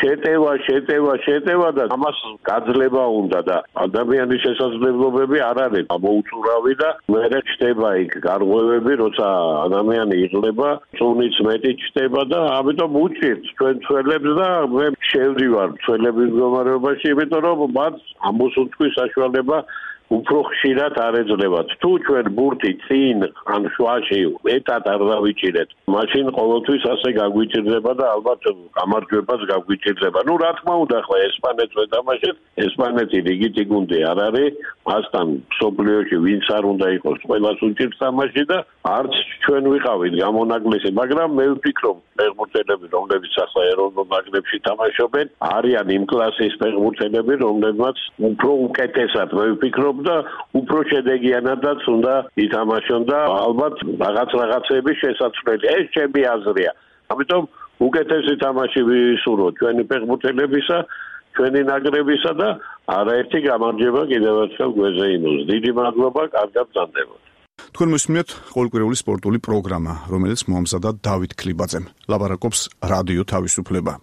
შეტევა და ამას გაძლება უნდა და ადამიანის შესაძლებლობები არ არის მოუწურავი და მერე ჩდება იქ გარღვევები, როცა ადამიანი იღლება, წუნიც მეტი ჩდება და ამიტომ უჭირთ ჩვენ ცველებს და მე შევდივარ ცველების მდგომარეობაში, იმიტომ რომ მათ ამოსუნთქვის საშუალება უფრო ხშირად არ ეძლებათ. თუ ჩვენ ბურთი წინ ან შუაში მეტად არ დავიჭირეთ, მაშინ ყოველთვის ასე გაგვიჭირდება და ალბათ გამარჯვებას გაგვიჭირდება. ნუ რა თქმა უნდა, ახლა ესპანეთს ვეთამაშეთ, ესპანეთი რიგითი გუნდი არ არის, მასთან მსოფლიოში ვინც არ უნდა იყოს, ყველას უჭირს თამაში და არც ჩვენ ვიყავით გამონაკლისი, მაგრამ მე ვფიქრობ, ფეხბურთელები, რომლებიც ახლა ეროვნულ ნაკრებში თამაშობენ, არიან იმ კლასის ფეხბურთელები, რომლებმაც უფრო უკეთესად მე ვფიქრობ და უფრო შედეგიანადაც უნდა ითამაშონ და ალბათ რაღაცების შესაძლებელი. ეს ჩემი აზრია. ამიტომ უკეთესი თამაში ვისურვოთ ჩვენი ფეხბურთელებისა, ჩვენი ნაკრებისა და არაერთი გამარჯვება კიდევ ერთხელ გვეზეინოს. დიდი მადლობა, კარგად გრძანდებოდ. თქვენ მოსმენთ ყოველკვირეული სპორტული პროგრამა, რომელიც მომზადა დავით ქლიბაძემ. ლაპარაკობს რადიო თავისუფლება.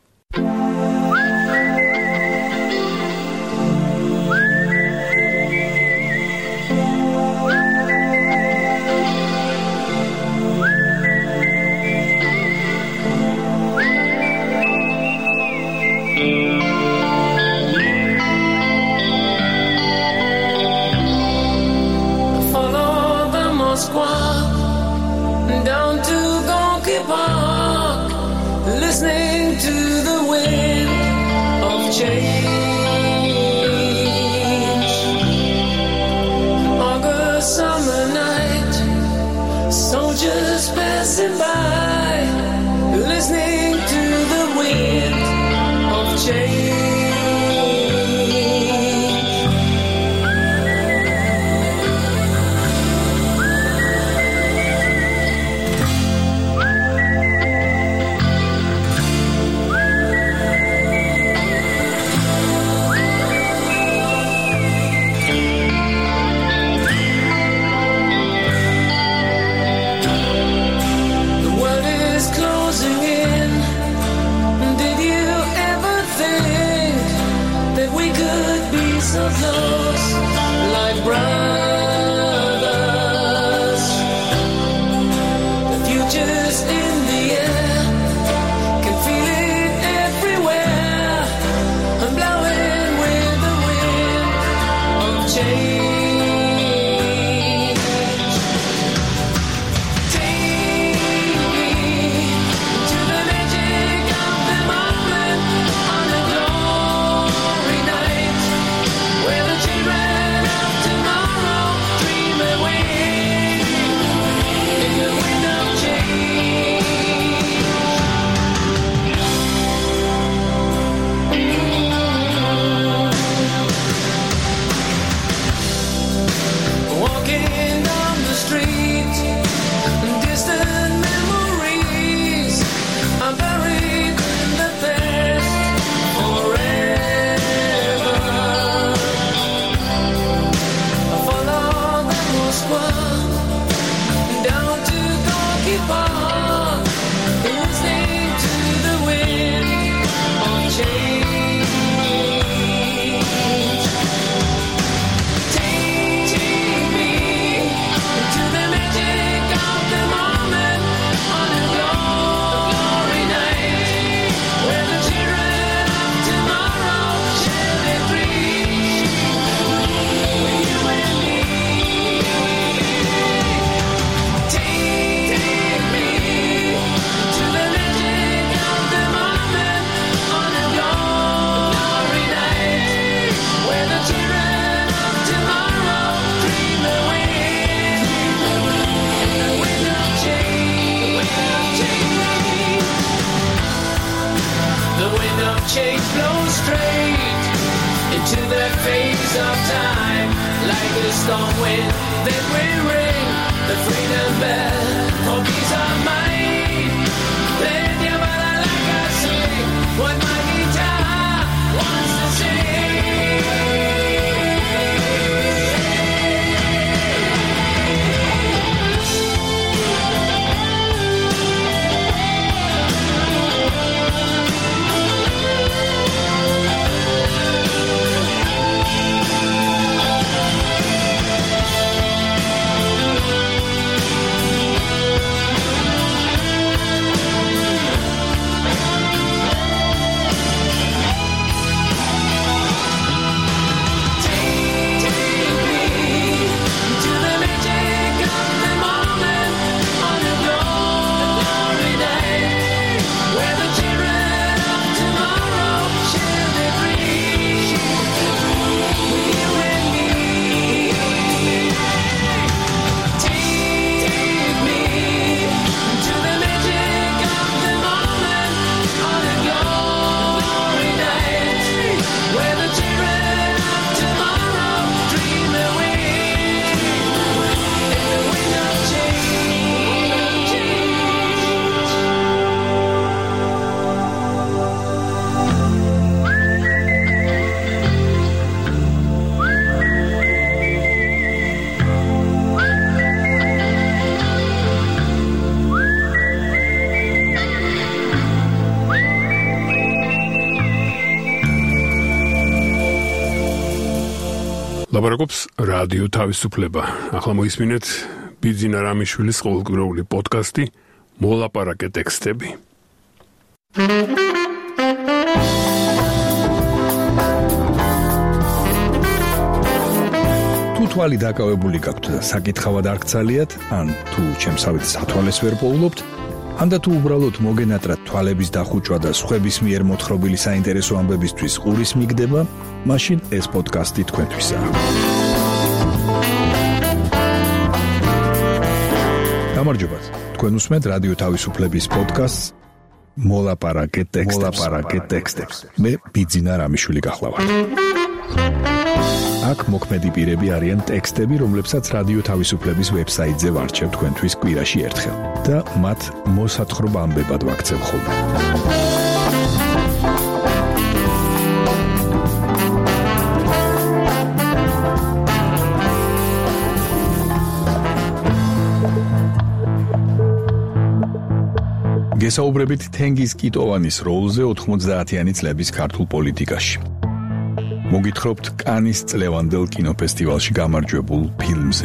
Down to Gonky Park, listening to the wind of change. August summer night, soldiers passing by, listening to the wind of change. change flows straight into that phase of time. Like a storm wind, then we ring the freedom bell for peace of mind. Then you better like I sing what my guitar wants to sing. ლაპარაკობს რადიო თავისუფლება. ახლა მოისმინეთ ბიძინა რამიშვილის ყოველკვირეული პოდკასტი მოლაპარაკე ტექსტები. თუ თვალი დაკავებული გაქვთ და საკითხავად არ გცალიათ, ან თუ ჩემსავით სათვალეს ვერ პოულობთ, ანდა თუ უბრალოდ მოგენატრათ თვალების დახუჭვა და სხვების მიერ მოთხრობილი საინტერესო ამბებისთვის ყურის მიგდება, მაშინ ეს პოდკასტი თქვენთვისაა. გამარჯობათ. თქვენ უსმენთ რადიო თავისუფლების პოდკასტს მოლაპარაკე ტექსტებს. მე ბიძინა რამიშვილი გახლავართ. აქ მოქმედი პირები არიან ტექსტები, რომლებსაც რადიო თავისუფლების ვებსაიტზე ვარჩევ თქვენთვის კვირაში ერთხელ და მათ მოსათხრობ ამბებად ვაქცევ ხოლმე. გესაუბრებით თენგიზ კიტოვანის როლზე 90-იანი წლების ქართულ პოლიტიკაში. მოგითხრობთ კანის წლევანდელ კინოფესტივალში გამარჯვებულ ფილმზე.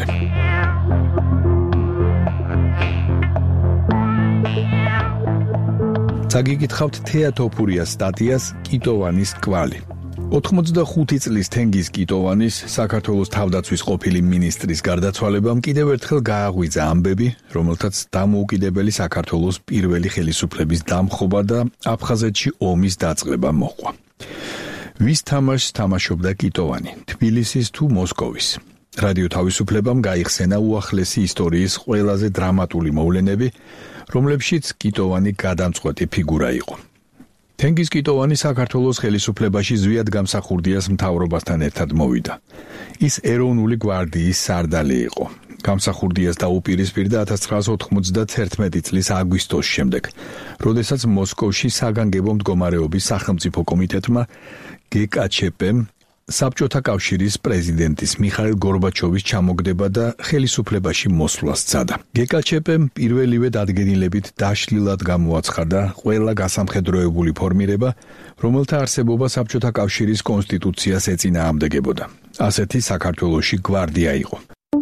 წაგიკითხავთ თეატოფურიას სტატიას კიტოვანის კვალი. 85 წლის თენგიზ კიტოვანის საქართველოს თავდაცვის ყოფილი მინისტრის გარდაცვალებამ კიდევ ერთხელ გააღვიძა ამბები, რომელთაც დამოუკიდებელი საქართველოს პირველი ხელისუფლების დამხობა და აფხაზეთში ომის დაწყება მოჰყვა. ვის თამაშს თამაშობდა კიტოვანი, თბილისის თუ მოსკოვის? რადიო თავისუფლებამ გაიხსენა უახლესი ისტორიის ყველაზე დრამატული მოვლენები, რომლებშიც კიტოვანი გადამწყვეტი ფიგურა იყო. თენგიზ კიტოვანი საქართველოს ხელისუფლებაში ზვიად გამსახურდიას მთავრობასთან ერთად მოვიდა. ის ეროვნული გვარდიის სარდალი იყო. გამსახურდიას დაუპირისპირდა 1991 წლის აგვისტოს შემდეგ, როდესაც მოსკოვში საგანგებო მდგომარეობის სახელმწიფო კომიტეტმა გეკაჩეპემ საბჭოთა კავშირის პრეზიდენტის მიხაილ გორბაჩოვის ჩამოგდება და ხელისუფლებაში მოსვლა სცადა. გეკაჩეპემ პირველივე დადგენილებით დაშლილად გამოაცხადა ყველა გასამხედროებული ფორმირება, რომელთა არსებობა საბჭოთა კავშირის კონსტიტუციას ეწინააღმდეგებოდა. ასეთი საქართველოში გვარდია იყო.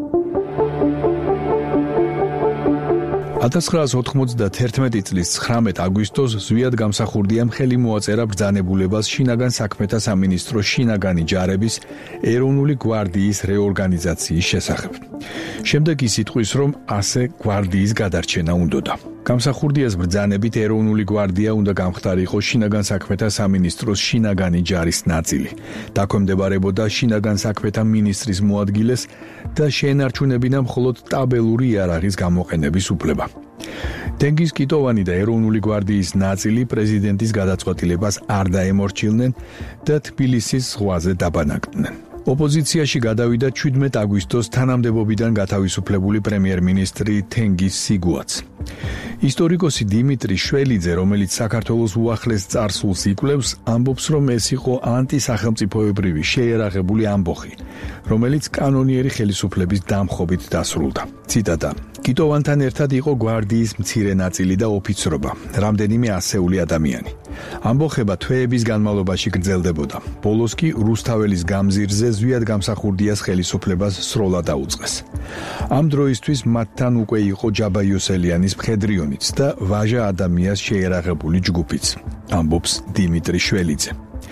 1991 წლის 19 აგვისტოს ზვიად გამსახურდიამ ხელი მოაწერა ბრძანებულებას შინაგან საქმეთა სამინისტროს შინაგანი ჯარების ეროვნული გვარდიის რეორგანიზაციის შესახებ. შემდეგ ის იტყვის, რომ ასე გვარდიის გადარჩენა უნდოდა. გამსახურდიას ბრძანებით ეროვნული გვარდია უნდა გამხდარიყო შინაგან საქმეთა სამინისტროს შინაგანი ჯარის ნაწილი. დაქვემდებარებოდა შინაგან საქმეთა მინისტრის მოადგილეს და შეენარჩუნებინა მხოლოდ ტაბელური იარაღის გამოყენების უფლება. თენგიზ კიტოვანი და ეროვნული გვარდიის ნაწილი პრეზიდენტის გადაწყვეტილებას არ დაემორჩილნენ და თბილისის ზღვაზე დაბანაკდნენ. ოპოზიციაში გადავიდა 17 აგვისტოს თანამდებობიდან გათავისუფლებული პრემიერ-მინისტრი თენგიზ სიგუაც. ისტორიკოსი დიმიტრი შველიძე, რომელიც საქართველოს უახლეს წარსულს იკვლევს, ამბობს, რომ ეს იყო ანტისახელმწიფოებრივი შეიარაღებული ამბოხი, რომელიც კანონიერი ხელისუფლების დამხობით დასრულდა. ციტატა: კიტოვანთან ერთად იყო გვარდიის მცირე ნაწილი და ოფიცრობა, რამდენიმე ასეული ადამიანი. ამბოხება თვეების განმავლობაში გრძელდებოდა. ბოლოს კი რუსთაველის გამზირზე ზვიად გამსახურდიას ხელისუფლებას სროლა დაუწყეს. ამ დროისთვის მათთან უკვე იყო ჯაბა იოსელიანის მხედრიონიც და ვაჟა ადამიანის შეიარაღებული ჯგუფიც, ამბობს დიმიტრი შველიძე.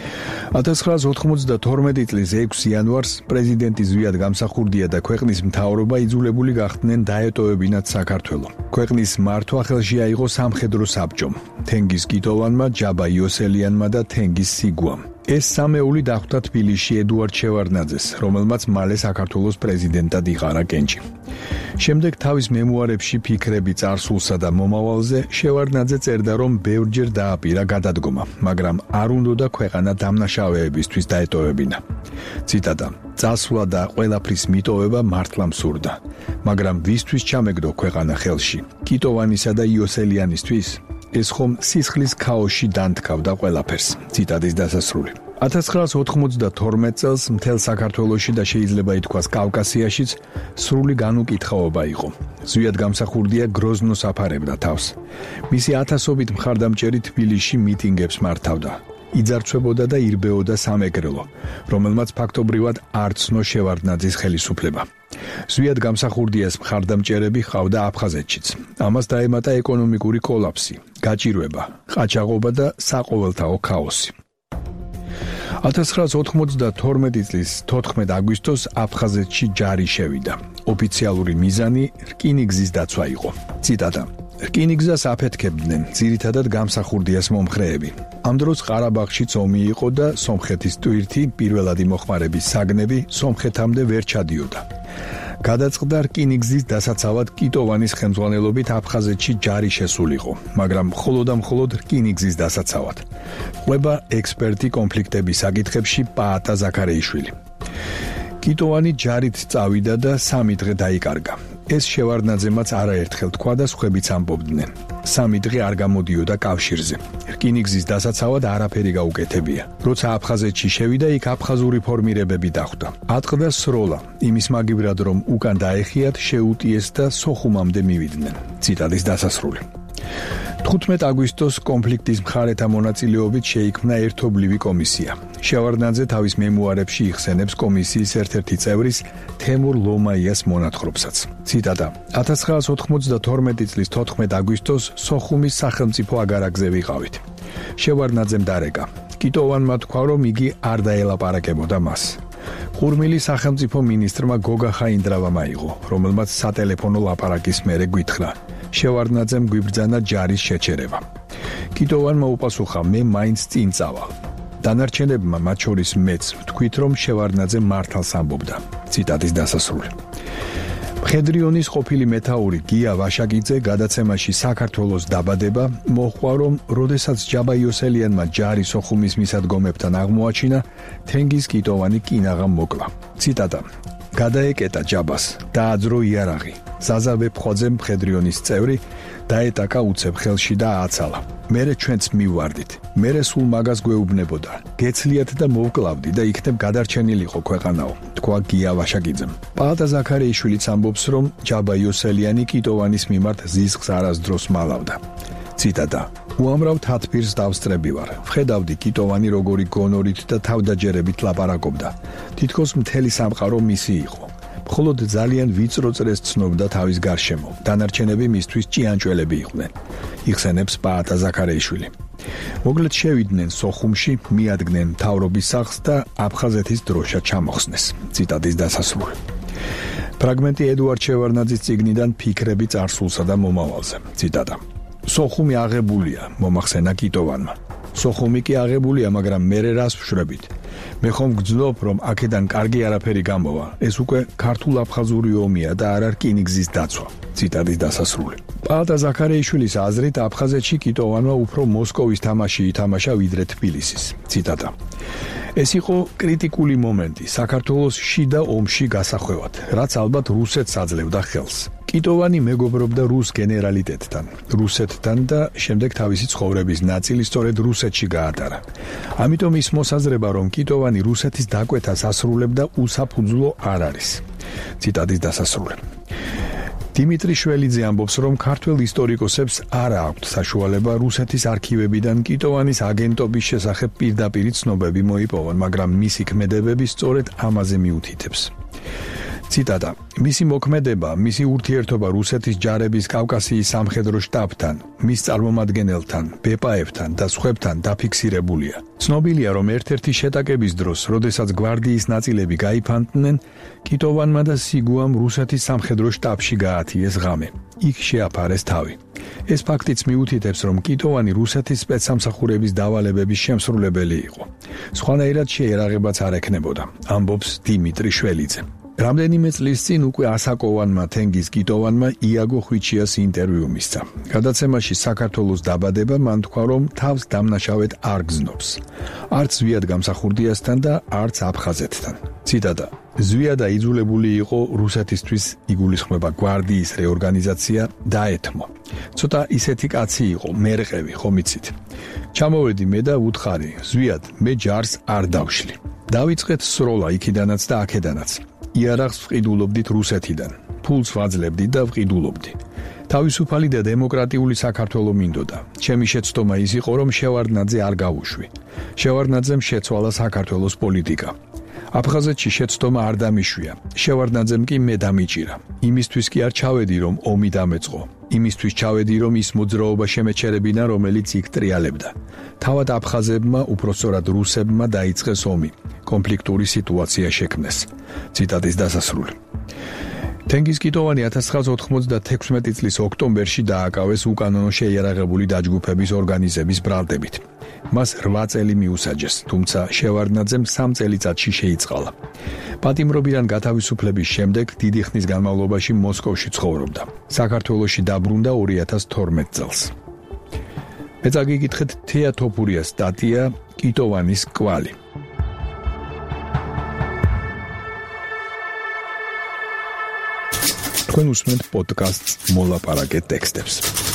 1992 წლის 6 იანვარს პრეზიდენტი ზვიად გამსახურდია და ქვეყნის მთავრობა იძულებული გახდნენ დაეტოვებინათ საქართველო. ქვეყნის მართვა ხელში აიღო სამხედრო საბჭომ, თენგიზ კიტოვანმა, ჯაბა იოსელიანმა და თენგიზ სიგუამ. ეს სამეული დახვდა თბილისში ედუარდ შევარდნაძეს, რომელმაც მალე საქართველოს პრეზიდენტად იყარა კენჭი. შემდეგ თავის მემუარებში ფიქრები წარსულსა და მომავალზე შევარდნაძე წერდა, რომ ბევრჯერ დააპირა გადადგომა, მაგრამ არ უნდოდა ქვეყანა დამნაშავეებისთვის დაეტოვებინა. ციტატა: წასვლა და ყველაფრის მიტოვება მართლა მსურდა, მაგრამ ვისთვის ჩამეგდო ქვეყანა ხელში, კიტოვანისა და იოსელიანისთვის? ეს ხომ სისხლის ქაოსში დანთქავდა ყველაფერს. ციტატის დასასრული. 1992 წელს მთელ საქართველოში და შეიძლება ითქვას კავკასიაშიც სრული განუკითხაობა იყო. ზვიად გამსახურდია გროზნოს აფარებდა თავს. მისი ათასობით მხარდამჭერი თბილისში მიტინგებს მართავდა. იძარცვებოდა და ირბეოდა სამეგრელო, რომელმაც ფაქტობრივად არ ცნო შევარდნაძის ხელისუფლება. ზვიად გამსახურდიას მხარდამჭერები ჰყავდა აფხაზეთშიც. ამას დაემატა ეკონომიკური კოლაფსი, გაჭირვება, ყაჩაღობა და საყოველთაო ქაოსი. 1992 წლის 14 აგვისტოს აფხაზეთში ჯარი შევიდა. ოფიციალური მიზანი რკინიგზის დაცვა იყო. ციტატა: რკინიგზას აფეთქებდნენ ძირითადად გამსახურდიას მომხრეები. ამ დროს ყარაბაღშიც ომი იყო და სომხეთის ტვირთი, პირველადი მოხმარების საგნები სომხეთამდე ვერ ჩადიოდა. გადაწყდა რკინიგზის დასაცავად კიტოვანის ხელმძღვანელობით აფხაზეთში ჯარი შესულიყო, მაგრამ მხოლოდ რკინიგზის დასაცავად. ყვება ექსპერტი კონფლიქტების საკითხებში პაატა ზაქარეიშვილი. კიტოვანი ჯარით წავიდა და 3 დღე დაიკარგა. ეს შევარდნაძემაც არაერთხელ თქვა და სხვებიც ამბობდნენ. 3 დღე არ გამოდიოდა კავშირზე. რკინიგზის დასაცავად არაფერი გაუკეთებია. როცა აფხაზეთში შევიდა, იქ აფხაზური ფორმირებები დახვდა. ატყდა სროლა, იმის მაგივრად რომ უკან დაეხიათ, შეუტიეს და სოხუმამდე მივიდნენ. ციტატის დასასრული. 15 აგვისტოს კონფლიქტის მხარეთა მონაწილეობით შეიქმნა ერთობლივი კომისია. შევარდნაძე თავის მემუარებში იხსენებს კომისიის ერთ-ერთი წევრის თემურ ლომაიას მონათხრობსაც. ციტატა: 1992 წლის 14 აგვისტოს სოხუმის სახელმწიფო აგარაკზე ვიყავით. შევარდნაძემ დარეკა. კიტოვანმა თქვა, რომ იგი არ დაელაპარაკებოდა მას. ყურმილი სახელმწიფო მინისტრმა გოგა ხაინდრავამ აიღო, რომელმაც სატელეფონო ლაპარაკის მერე გვითხრა: შევარდნაძემ გვიბრძანა ჯარის შეჩერება. კიტოვანმა უპასუხა: მე მაინც წინ წავალ. დანარჩენებმა, მათ შორის მეც, ვთქვით, რომ შევარდნაძე მართალს ამბობდა. ციტატის დასასრული. მხედრიონის ყოფილი მეთაური გია ვაშაკიძე გადაცემაში საქართველოს დაბადება მოჰყვა, რომ როდესაც ჯაბა იოსელიანმა ჯარი სოხუმის მისადგომებთან აღმოაჩინა, თენგიზ კიტოვანი კინაღამ მოკლა. ციტატა: გადაეკეტა ჯაბას, დააძრო იარაღი. ზაზა ვეფხვაძე მხედრიონის წევრი დაეტაკა უცებ ხელში და ააცალა. მერე ჩვენც მივვარდით. მერე სულ მაგას გვეუბნებოდა. გეცლიათ და მოვკლავდი და იქნებ გადარჩენილიყო ქვეყანაო, თქვა გია ვაშაკიძემ. პაატა ზაქარეიშვილიც ამბობს, რომ ჯაბა იოსელიანი კიტოვანის მიმართ ზიზღს არასდროს მალავდა. ციტატა: უამრავ თათბირს დავსწრები ვარ. ვხედავდი კიტოვანი როგორი გონორით და თავდაჯერებით ლაპარაკობდა. თითქოს მთელი სამყარო მისი იყო. მხოლოდ ძალიან ვიწრო წრეს ცნობდა თავის გარშემო. დანარჩენები მისთვის ჭიანჭველები იყვნენ. იხსენებს პაატა ზაქარეიშვილი. მოგლეთ შევიდნენ სოხუმში, მიადგნენ მთავრობის სახლს და აფხაზეთის დროშა ჩამოხსნეს. ციტატის დასასრული. ფრაგმენტი ედუარდ შევარდნაძის წიგნიდან ფიქრები წარსულსა და მომავალზე. ციტატა: სოხუმი აღებულია, მომახსენა კიტოვანმა. სოხუმი კი აღებულია, მაგრამ მე რას ვშრებით? მე ხომ გძნობ, რომ აქედან კარგი არაფერი გამოვა. ეს უკვე ქართულ-აფხაზური ომია და არ რკინიგზის დაცვა. ციტატის დასასრული. პალატა ზაქარეიშვილის აზრით, აფხაზეთში კიტოვანმა უფრო მოსკოვის თამაში ითამაშა ვიდრე თბილისის. ციტატა. ეს იყო კრიტიკული მომენტი საქართველოს შიდა ომში გასახვევად, რაც ალბათ რუსეთს აძლევდა ხელს. კიტოვანი მეგობრობდა რუს გენერალიტეტთან, რუსეთთან და შემდეგ თავისი ცხოვრების ნაწილი სწორედ რუსეთში გაატარა. ამიტომ ის მოსაზრება, რომ კიტოვანი რუსეთის დაკვეთას ასრულებდა, უსაფუძვლო არ არის. ციტატის დასასრული. დიმიტრი შველიძე ამბობს, რომ ქართველ ისტორიკოსებს არ აქვთ საშუალება რუსეთის არქივებიდან კიტოვანის აგენტობის შესახებ პირდაპირ ცნობები მოიპოვონ, მაგრამ მისი ქმედებები სწორედ ამაზე მიუთითებს. ციტატა. მისი მოქმედება, მისი ურთიერთობა რუსეთის ჯარების კავკასიის სამხედრო შტაბთან, მის წარმომადგენელთან, ბეპაევთან და სხვებთან დაფიქსირებულია. ცნობილია, რომ ერთ-ერთი შეტაკების დროს, როდესაც გვარდიის ნაწილები გაიფანტნენ, კიტოვანმა და სიგუამ რუსეთის სამხედრო შტაბში გაათიეს ღამე. იქ შეაფარეს თავი. ეს ფაქტიც მიუთითებს, რომ კიტოვანი რუსეთის სპეცსამსახურების დავალებების შემსრულებელი იყო. სხვანაირად შეერაღებაც არ ექნებოდა, ამბობს დიმიტრი შველიძე. რამდენიმე წლის წინ უკვე ასაკოვანმა თენგიზ კიტოვანმა იაგო ხვიჩიას ინტერვიუ მისცა. გადაცემაში საქართველოს დაბადება მან თქვა, რომ თავს დამნაშავედ არ გზნობს. არც ზვიად გამსახურდიასთან და არც აფხაზეთთან. ციტატა. ზვიადა იძულებული იყო რუსეთისთვის იგულისხმება გვარდიის რეორგანიზაცია დაეთმო. ცოტა ისეთი კაცი იყო, მერყევი, ხომ იცით. ჩამოვედი მე და უთხარი, ზვიად, მე ჯარს არ დავშლი. დავიწყეთ სროლა იქიდანაც და აქედანაც. იარაღს ვყიდულობდით რუსეთიდან, ფულს ვაძლევდით და ვყიდულობდი. თავისუფალი და დემოკრატიული საქართველო მინდოდა. ჩემი შეცდომა ის იყო, რომ შევარდნაძე არ გავუშვი. შევარდნაძემ შეცვალა საქართველოს პოლიტიკა. აფხაზეთში შეცდომა არ დამიშვია. შევარდნაძემ კი მე დამიჭირა. იმისთვის კი არ ჩავედი, რომ ომი დამეწყო. იმისთვის ჩავედი, რომ ის მოძრაობა შემეჩერებინა, რომელიც იქ ტრიალებდა. თავად აფხაზებმა, უпростоრად რუსებმა დაიწყეს ომი. კონფლიქტური სიტუაცია შექმნეს. ციტატის დასასრული. თენგიზ კიტოვანი 1996 წლის ოქტომბერში დააკავეს უკანონო შეიარაღებული დაჯგუფების ორგანიზების ბრალდებით. მას 8 წელი მიუსაჯეს, თუმცა შევარდნაძემ 3 წელიწადში შეიწყალა. პატიმრობიდან გათავისუფლების შემდეგ დიდი ხნის განმავლობაში მოსკოვში ცხოვრობდა. საქართველოში დაბრუნდა 2012 წელს. მე წაგიკითხეთ თეა თოფურიას სტატია კიტოვანის კვალი. თქვენ უსმენთ პოდკასტს მოლაპარაკე ტექსტებს.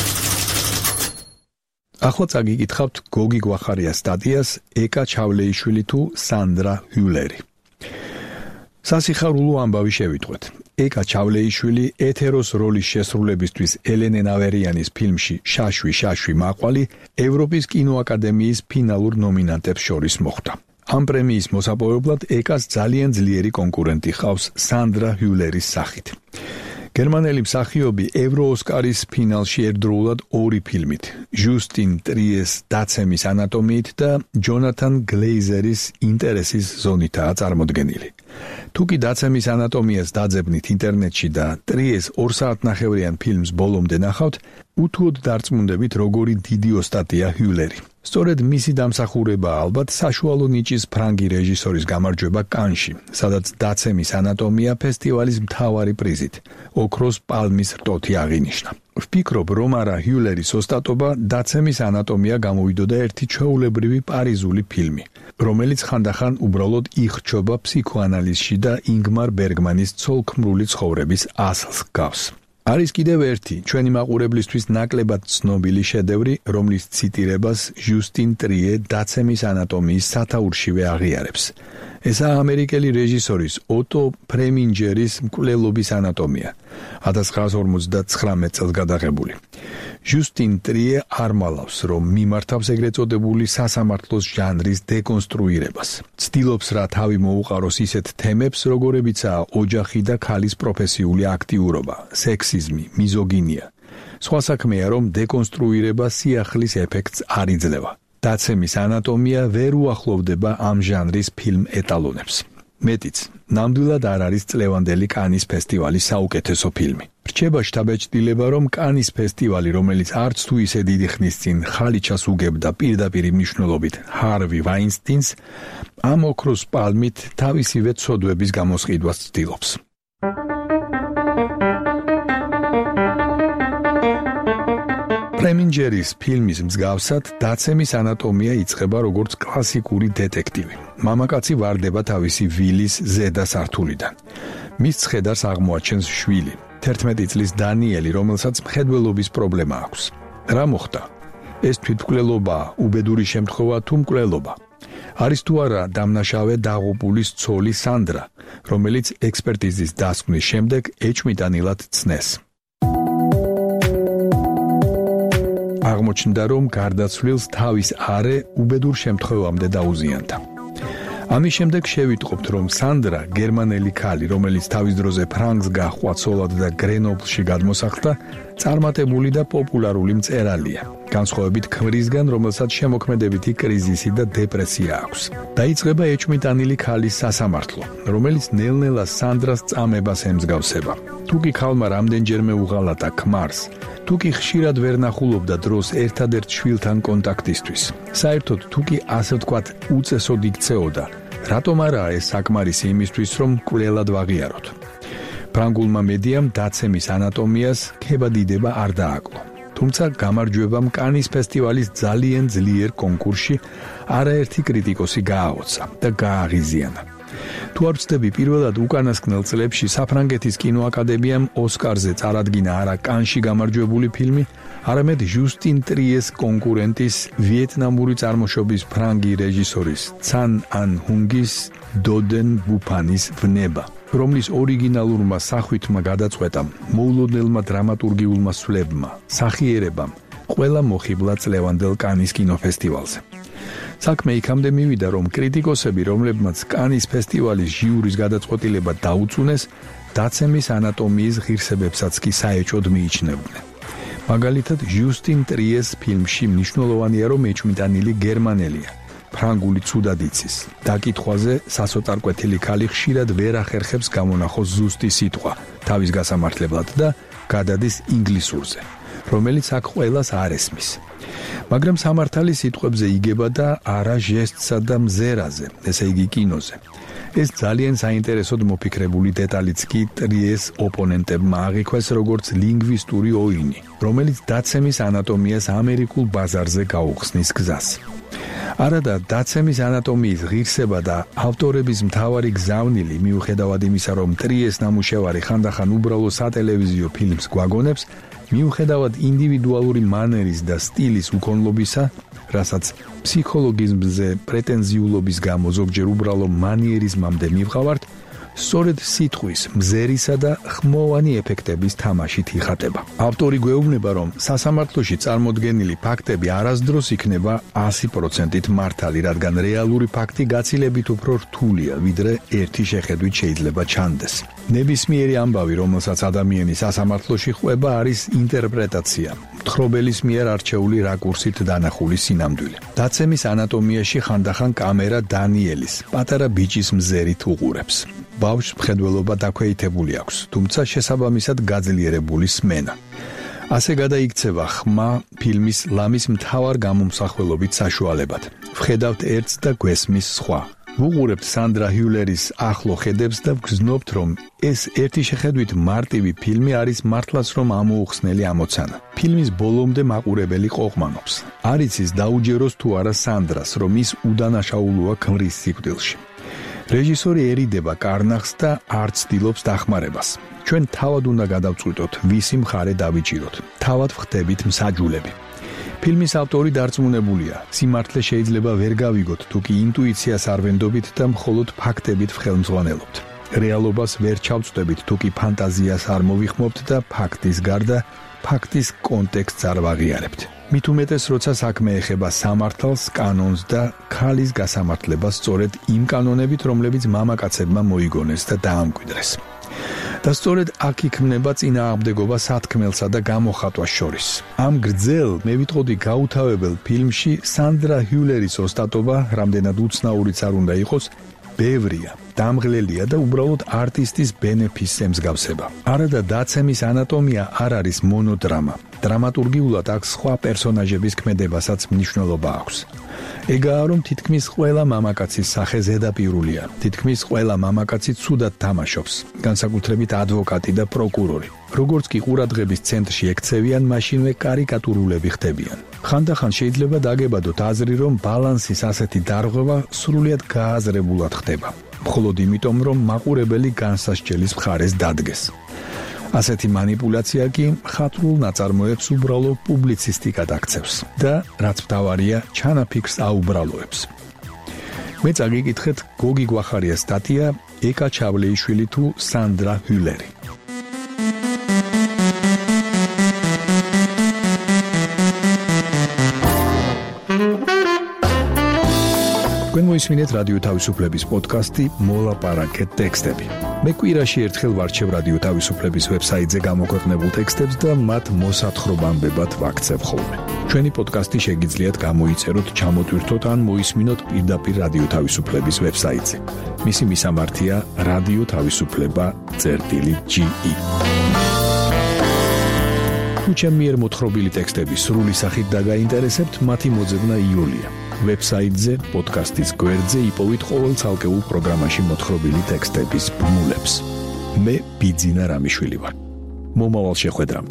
ახლა წაგიკითხავთ გოგი გვახარიას სტატიას ეკა ჩავლეიშვილი თუ სანდრა ჰიულერი. სასიხარულო ამბავი შევიტყვეთ. ეკა ჩავლეიშვილი ეთეროს როლის შესრულებისთვის ელენე ნავერიანის ფილმში შაშვი მაყვალი ევროპის კინოაკადემიის ფინალურ ნომინანტებს შორის მოხვდა. ამ პრემიის მოსაპოვებლად ეკას ძალიან ძლიერი კონკურენტი ჰყავს სანდრა ჰიულერის სახით. გერმანელი მსახიობი ევროოსკარის ფინალში ერთდროულად 2 ფილმით, ჟუსტინ ტრიეს დაცემის ანატომიით და ჯონათან გლეიზერის ინტერესის ზონითაა წარმოდგენილი. თუკი დაცემის ანატომიას დაძებნით ინტერნეტში და ტრიეს 2 საათნახევრიან ფილმს ბოლომდე ნახავთ, უთუოდ დარწმუნდებით, როგორი დიდი ოსტატია ჰიულერი. სწორედ მისი დამსახურება ალბათ საშუალო ნიჭის ფრანგი რეჟისორის გამარჯვება კანში, სადაც დაცემის ანატომია ფესტივალის მთავარი პრიზით, ოქროს პალმის რტოთი აღინიშნა. ვფიქრობ, რომ არა ჰიულერის ოსტატობა დაცემის ანატომია გამოვიდოდა ერთი ჩვეულებრივი პარიზული ფილმი, რომელიც ხანდახან უბრალოდ იხჩობა ფსიქოანალიზში და ინგმარ ბერგმანის ცოლქმრული ცხოვრების ასლს გავს. არის კიდევ ერთი ჩვენი მაყურებლისთვის ნაკლებად ცნობილი შედევრი, რომლის ციტირებას ჟუსტინ ტრიე დაცემის ანატომიის სათაურშივე აღიარებს. ესაა ამერიკელი რეჟისორის ოტო პრემინჯერის მკვლელობის ანატომია, 1959 წელს გადაღებული. ჟუსტინ ტრიე არ მალავს, რომ მიმართავს ეგრეთ წოდებული სასამართლოს ჟანრის დეკონსტრუირებას. ცდილობს რა თავი მოუყაროს ისეთ თემებს, როგორებიცაა ოჯახი და ქალის პროფესიული აქტიურობა, სექსიზმი, მიზოგინია. სხვა საქმეა, რომ დეკონსტრუირება სიახლის ეფექტს არ იძლევა. დაცემის ანატომია ვერ უახლოვდება ამ ჟანრის ფილმ ეტალონებს. მეტიც, ნამდვილად არ არის წლევანდელი კანის ფესტივალის საუკეთესო ფილმი. რჩება შთაბეჭდილება, რომ კანის ფესტივალი, რომელიც არც თუ ისე დიდი ხნის წინ ხალიჩას უგებდა პირდაპირ მნიშვნელობით ჰარვი ვაინსტინს, ამ ოქროს პალმით თავისივე ცოდვების გამოსყიდვას ცდილობს. პრემინჯერის ფილმის მსგავსად დაცემის ანატომია იწყება როგორც კლასიკური დეტექტივი. მამაკაცი ვარდება თავისი ვილის ზედა სართულიდან. მის ცხედარს აღმოაჩენს შვილი, 11 წლის დანიელი, რომელსაც მხედველობის პრობლემა აქვს. რა მოხდა? ეს თვითმკვლელობაა, უბედური შემთხვევა თუ მკვლელობა? არის თუ არა დამნაშავე დაღუპულის ცოლი სანდრა, რომელიც ექსპერტიზის დასკვნის შემდეგ ეჭვმიტანილად ცნეს. აღმოჩნდა, რომ გარდაცვლილს თავის არე უბედურ შემთხვევამდე დაუზიანდა. ამის შემდეგ შევიტყობთ, რომ სანდრა, გერმანელი ქალი, რომელიც თავის დროზე ფრანგს გაჰყვა ცოლად და გრენობლში გადმოსახლდა, წარმატებული და პოპულარული მწერალია, განსხვავებით ქმრისგან, რომელსაც შემოქმედებითი კრიზისი და დეპრესია აქვს. დაიწყება ეჭვმიტანილი ქალის სასამართლო, რომელიც ნელ-ნელა სანდრას წამებას ემსგავსება. თუკი ქალმა რამდენჯერმე უღალატა ქმარს, თუკი ხშირად ვერ ნახულობდა დროს ერთადერთ შვილთან კონტაქტისთვის. საერთოდ თუკი ასე ვთქვათ უწესოდ იქცეოდა, რატომ არაა ეს საკმარისი იმისთვის, რომ კვლელად ვაღიაროთ? ფრანგულმა მედიამ დაცემის ანატომიას ქებადიდება არ დააკლო. თუმცა გამარჯვებამ კანის ფესტივალის ძალიან ძლიერ კონკურსში არაერთი კრიტიკოსი გააოცა და გააღიზიანა. თუ არ ვცდები, პირველად უკანასკნელ წლებში საფრანგეთის კინოაკადემიამ ოსკარზე წარადგინა არა კანში გამარჯვებული ფილმი, არამედ ჟუსტინ ტრიეს კონკურენტის ვიეტნამური წარმოშობის ფრანგი რეჟისორის ცან ან ჰუნგის დოდენ ბუფანის ვნება, რომლის ორიგინალურმა სახვითმა გადაწყვეტამ, მოულოდნელმა დრამატურგიულმა სვლებმა, სახიერებამ ყველა მოხიბლა წლევანდელ კანის კინოფესტივალზე. საქმე იქამდე მივიდა, რომ კრიტიკოსები, რომლებმაც კანის ფესტივალის ჟიურის გადაწყვეტილება დაუწუნეს, დაცემის ანატომიის ღირსებებსაც კი საეჭვოდ მიიჩნევდნენ. მაგალითად, ჟუსტინ ტრიეს ფილმში მნიშვნელოვანია, რომ ეჭვმიტანილი გერმანელია, ფრანგული ცუდად იცის. დაკითხვაზე სასოწარკვეთილი ქალი ხშირად ვერ ახერხებს გამონახოს ზუსტი სიტყვა თავის გასამართლებლად და გადადის ინგლისურზე, რომელიც აქ ყველას არ ესმის. მაგრამ სამართალი სიტყვებზე იგება და არა ჟესტსა და მზერაზე, ესე იგი კინოზე. ეს ძალიან საინტერესოდ მოფიქრებული დეტალიც კი ტრიეს ოპონენტებმა აღიქვეს როგორც ლინგვისტური ოინი, რომელიც დაცემის ანატომიას ამერიკულ ბაზარზე გაუხსნის გზას. არადა დაცემის ანატომიის ღირსება და ავტორების მთავარი გზავნილი, მიუხედავად იმისა, რომ ტრიეს ნამუშევარი ხანდახან უბრალო სატელევიზიო ფილმს გვაგონებს, მიუხედავად ინდივიდუალური მანერის და სტილის უკონლობისა, რასაც ფსიქოლოგიზმზე პრეტენზიულობის გამო ზოგჯერ უბრალო მანიერიზმამდე მივყავართ, სწორედ სიტყვის, მზერისა და ხმოვანი ეფექტების თამაშით იხატება. ავტორი გვეუბნება, რომ სასამართლოში წარმოდგენილი ფაქტები არასდროს იქნება 100%-ით მართალი, რადგან რეალური ფაქტი გაცილებით უფრო რთულია, ვიდრე ერთი შეხედვით შეიძლება ჩანდეს. ნებისმიერი ამბავი, რომელსაც ადამიანი სასამართლოში ყვება, არის ინტერპრეტაცია, მთხრობელის მიერ არჩეული რაკურსით დანახული სინამდვილე. დაცემის ანატომიაში ხანდახან კამერა დანიელის, პატარა ბიჭის მზერით უყურებს. ბავშვს მხედველობა დაქვეითებული აქვს, თუმცა შესაბამისად გაძლიერებული სმენა. ასე გადაიქცევა ხმა ფილმის ლამის მთავარ გამომსახველობით საშუალებად. ვხედავთ ერთს და გვესმის სხვა. ვუყურებთ სანდრა ჰიულერის ახლო ხედებს და ვგრძნობთ, რომ ეს ერთი შეხედვით მარტივი ფილმი არის მართლაც რომ ამოუხსნელი ამოცანა. ფილმის ბოლომდე მაყურებელი ყოყმანობს. არ იცის დაუჯეროს თუ არა სანდრას, რომ ის უდანაშაულოა ქმრის სიკვდილში. რეჟისორი ერიდება კარნახს და არ ცდილობს დახმარებას. ჩვენ თავად უნდა გადავწყვიტოთ, ვისი მხარე დავიჭიროთ. თავად ვხდებით მსაჯულები. ფილმის ავტორი დარწმუნებულია, სიმართლე შეიძლება ვერ გავიგოთ, თუკი ინტუიციას არ ვენდობით და მხოლოდ ფაქტებით ვხელმძღვანელობთ. რეალობას ვერ ჩავწვდებით, თუკი ფანტაზიას არ მოვიხმობთ და ფაქტის გარდა ფაქტის კონტექსტს არ ვაღიარებთ. მით უმეტეს, როცა საქმე ეხება სამართალს, კანონს და ქალის გასამართლებას სწორედ იმ კანონებით, რომლებიც მამაკაცებმა მოიგონეს და დაამკვიდრეს. და სწორედ აქ იქმნება წინააღმდეგობა სათქმელსა და გამოხატვას შორის. ამ გრძელ, მე ვიტყოდი გაუთავებელ ფილმში სანდრა ჰიულერის ოსტატობა, რამდენად უცნაურიც არ უნდა იყოს, ბევრია დამღლელია და უბრალოდ არტისტის ბენეფისს ემსგავსება. არა და დაცემის ანატომია არ არის მონოდრამა. დრამატურგიულად აქ სხვა პერსონაჟების ქმედებასაც მნიშვნელობა აქვს. ეგაა რომ თითქმის ყველა მამაკაცის სახე ზედაპირულია. თითქმის ყველა მამაკაცი ცუდად თამაშობს, განსაკუთრებით ადვოკატი და პროკურორი. როგორც კი ყურადღების ცენტრში ექცევიან, მაშინვე კარიკატურულები ხდებიან. ხანდახან შეიძლება დაგებადოთ აზრი, რომ ბალანსის ასეთი დარღვევა სრულიად გააზრებულად ხდება. მხოლოდ იმიტომ, რომ მაყურებელი განსასჯელის მხარეს დადგეს. ასეთი манипуляცია კი ხატრულ ნაწარმოებს უბრალო პუბლიცისტიკად აქცევს და რაც მთავარია, ჩანაფიქრს აუბრალოებს. მე წაგიკითხეთ გოგი გვახარიას სტატია ეკა ჩავლეიშვილი თუ სანდრა ჰულერი. თქვენ მოისმინეთ რადიო თავისუფლების პოდკასტი მოლაპარაკე ტექსტები. მე კვირაში ერთხელ ვარჩევ რადიო თავისუფლების ვებსაიტზე გამოქვეყნებულ ტექსტებს და მათ მოსათხრობამდებად ვაქცევ ხოლმე. ჩვენი პოდკასტი შეგიძლიათ გამოიწეროთ, ჩამოტვირთოთ ან მოისმინოთ პირდაპირ რადიო თავისუფლების ვებსაიტზე. მისი მისამართია რადიო თავისუფლება.ge. თუ ჩემი მიერ მოთხრობილი ტექსტები სრული სახით დაგაინტერესებთ, მათი მოძებნა იოლია. ვებსაიტზე, პოდკასტის გვერდზე იპოვით ყოველ ცალკეულ პროგრამაში მოთხრობილი ტექსტების ბმულებს. მე ბიძინა რამიშვილი ვარ. მომავალ შეხვედრამდე.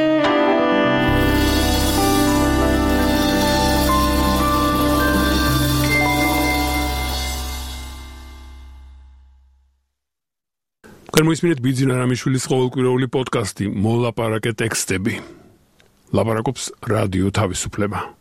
მოისმინეთ ბიძინა რამიშვილის ყოველკვირეული პოდკასტი მოლაპარაკე ტექსტები. ლაპარაკობს რადიო თავისუფლება.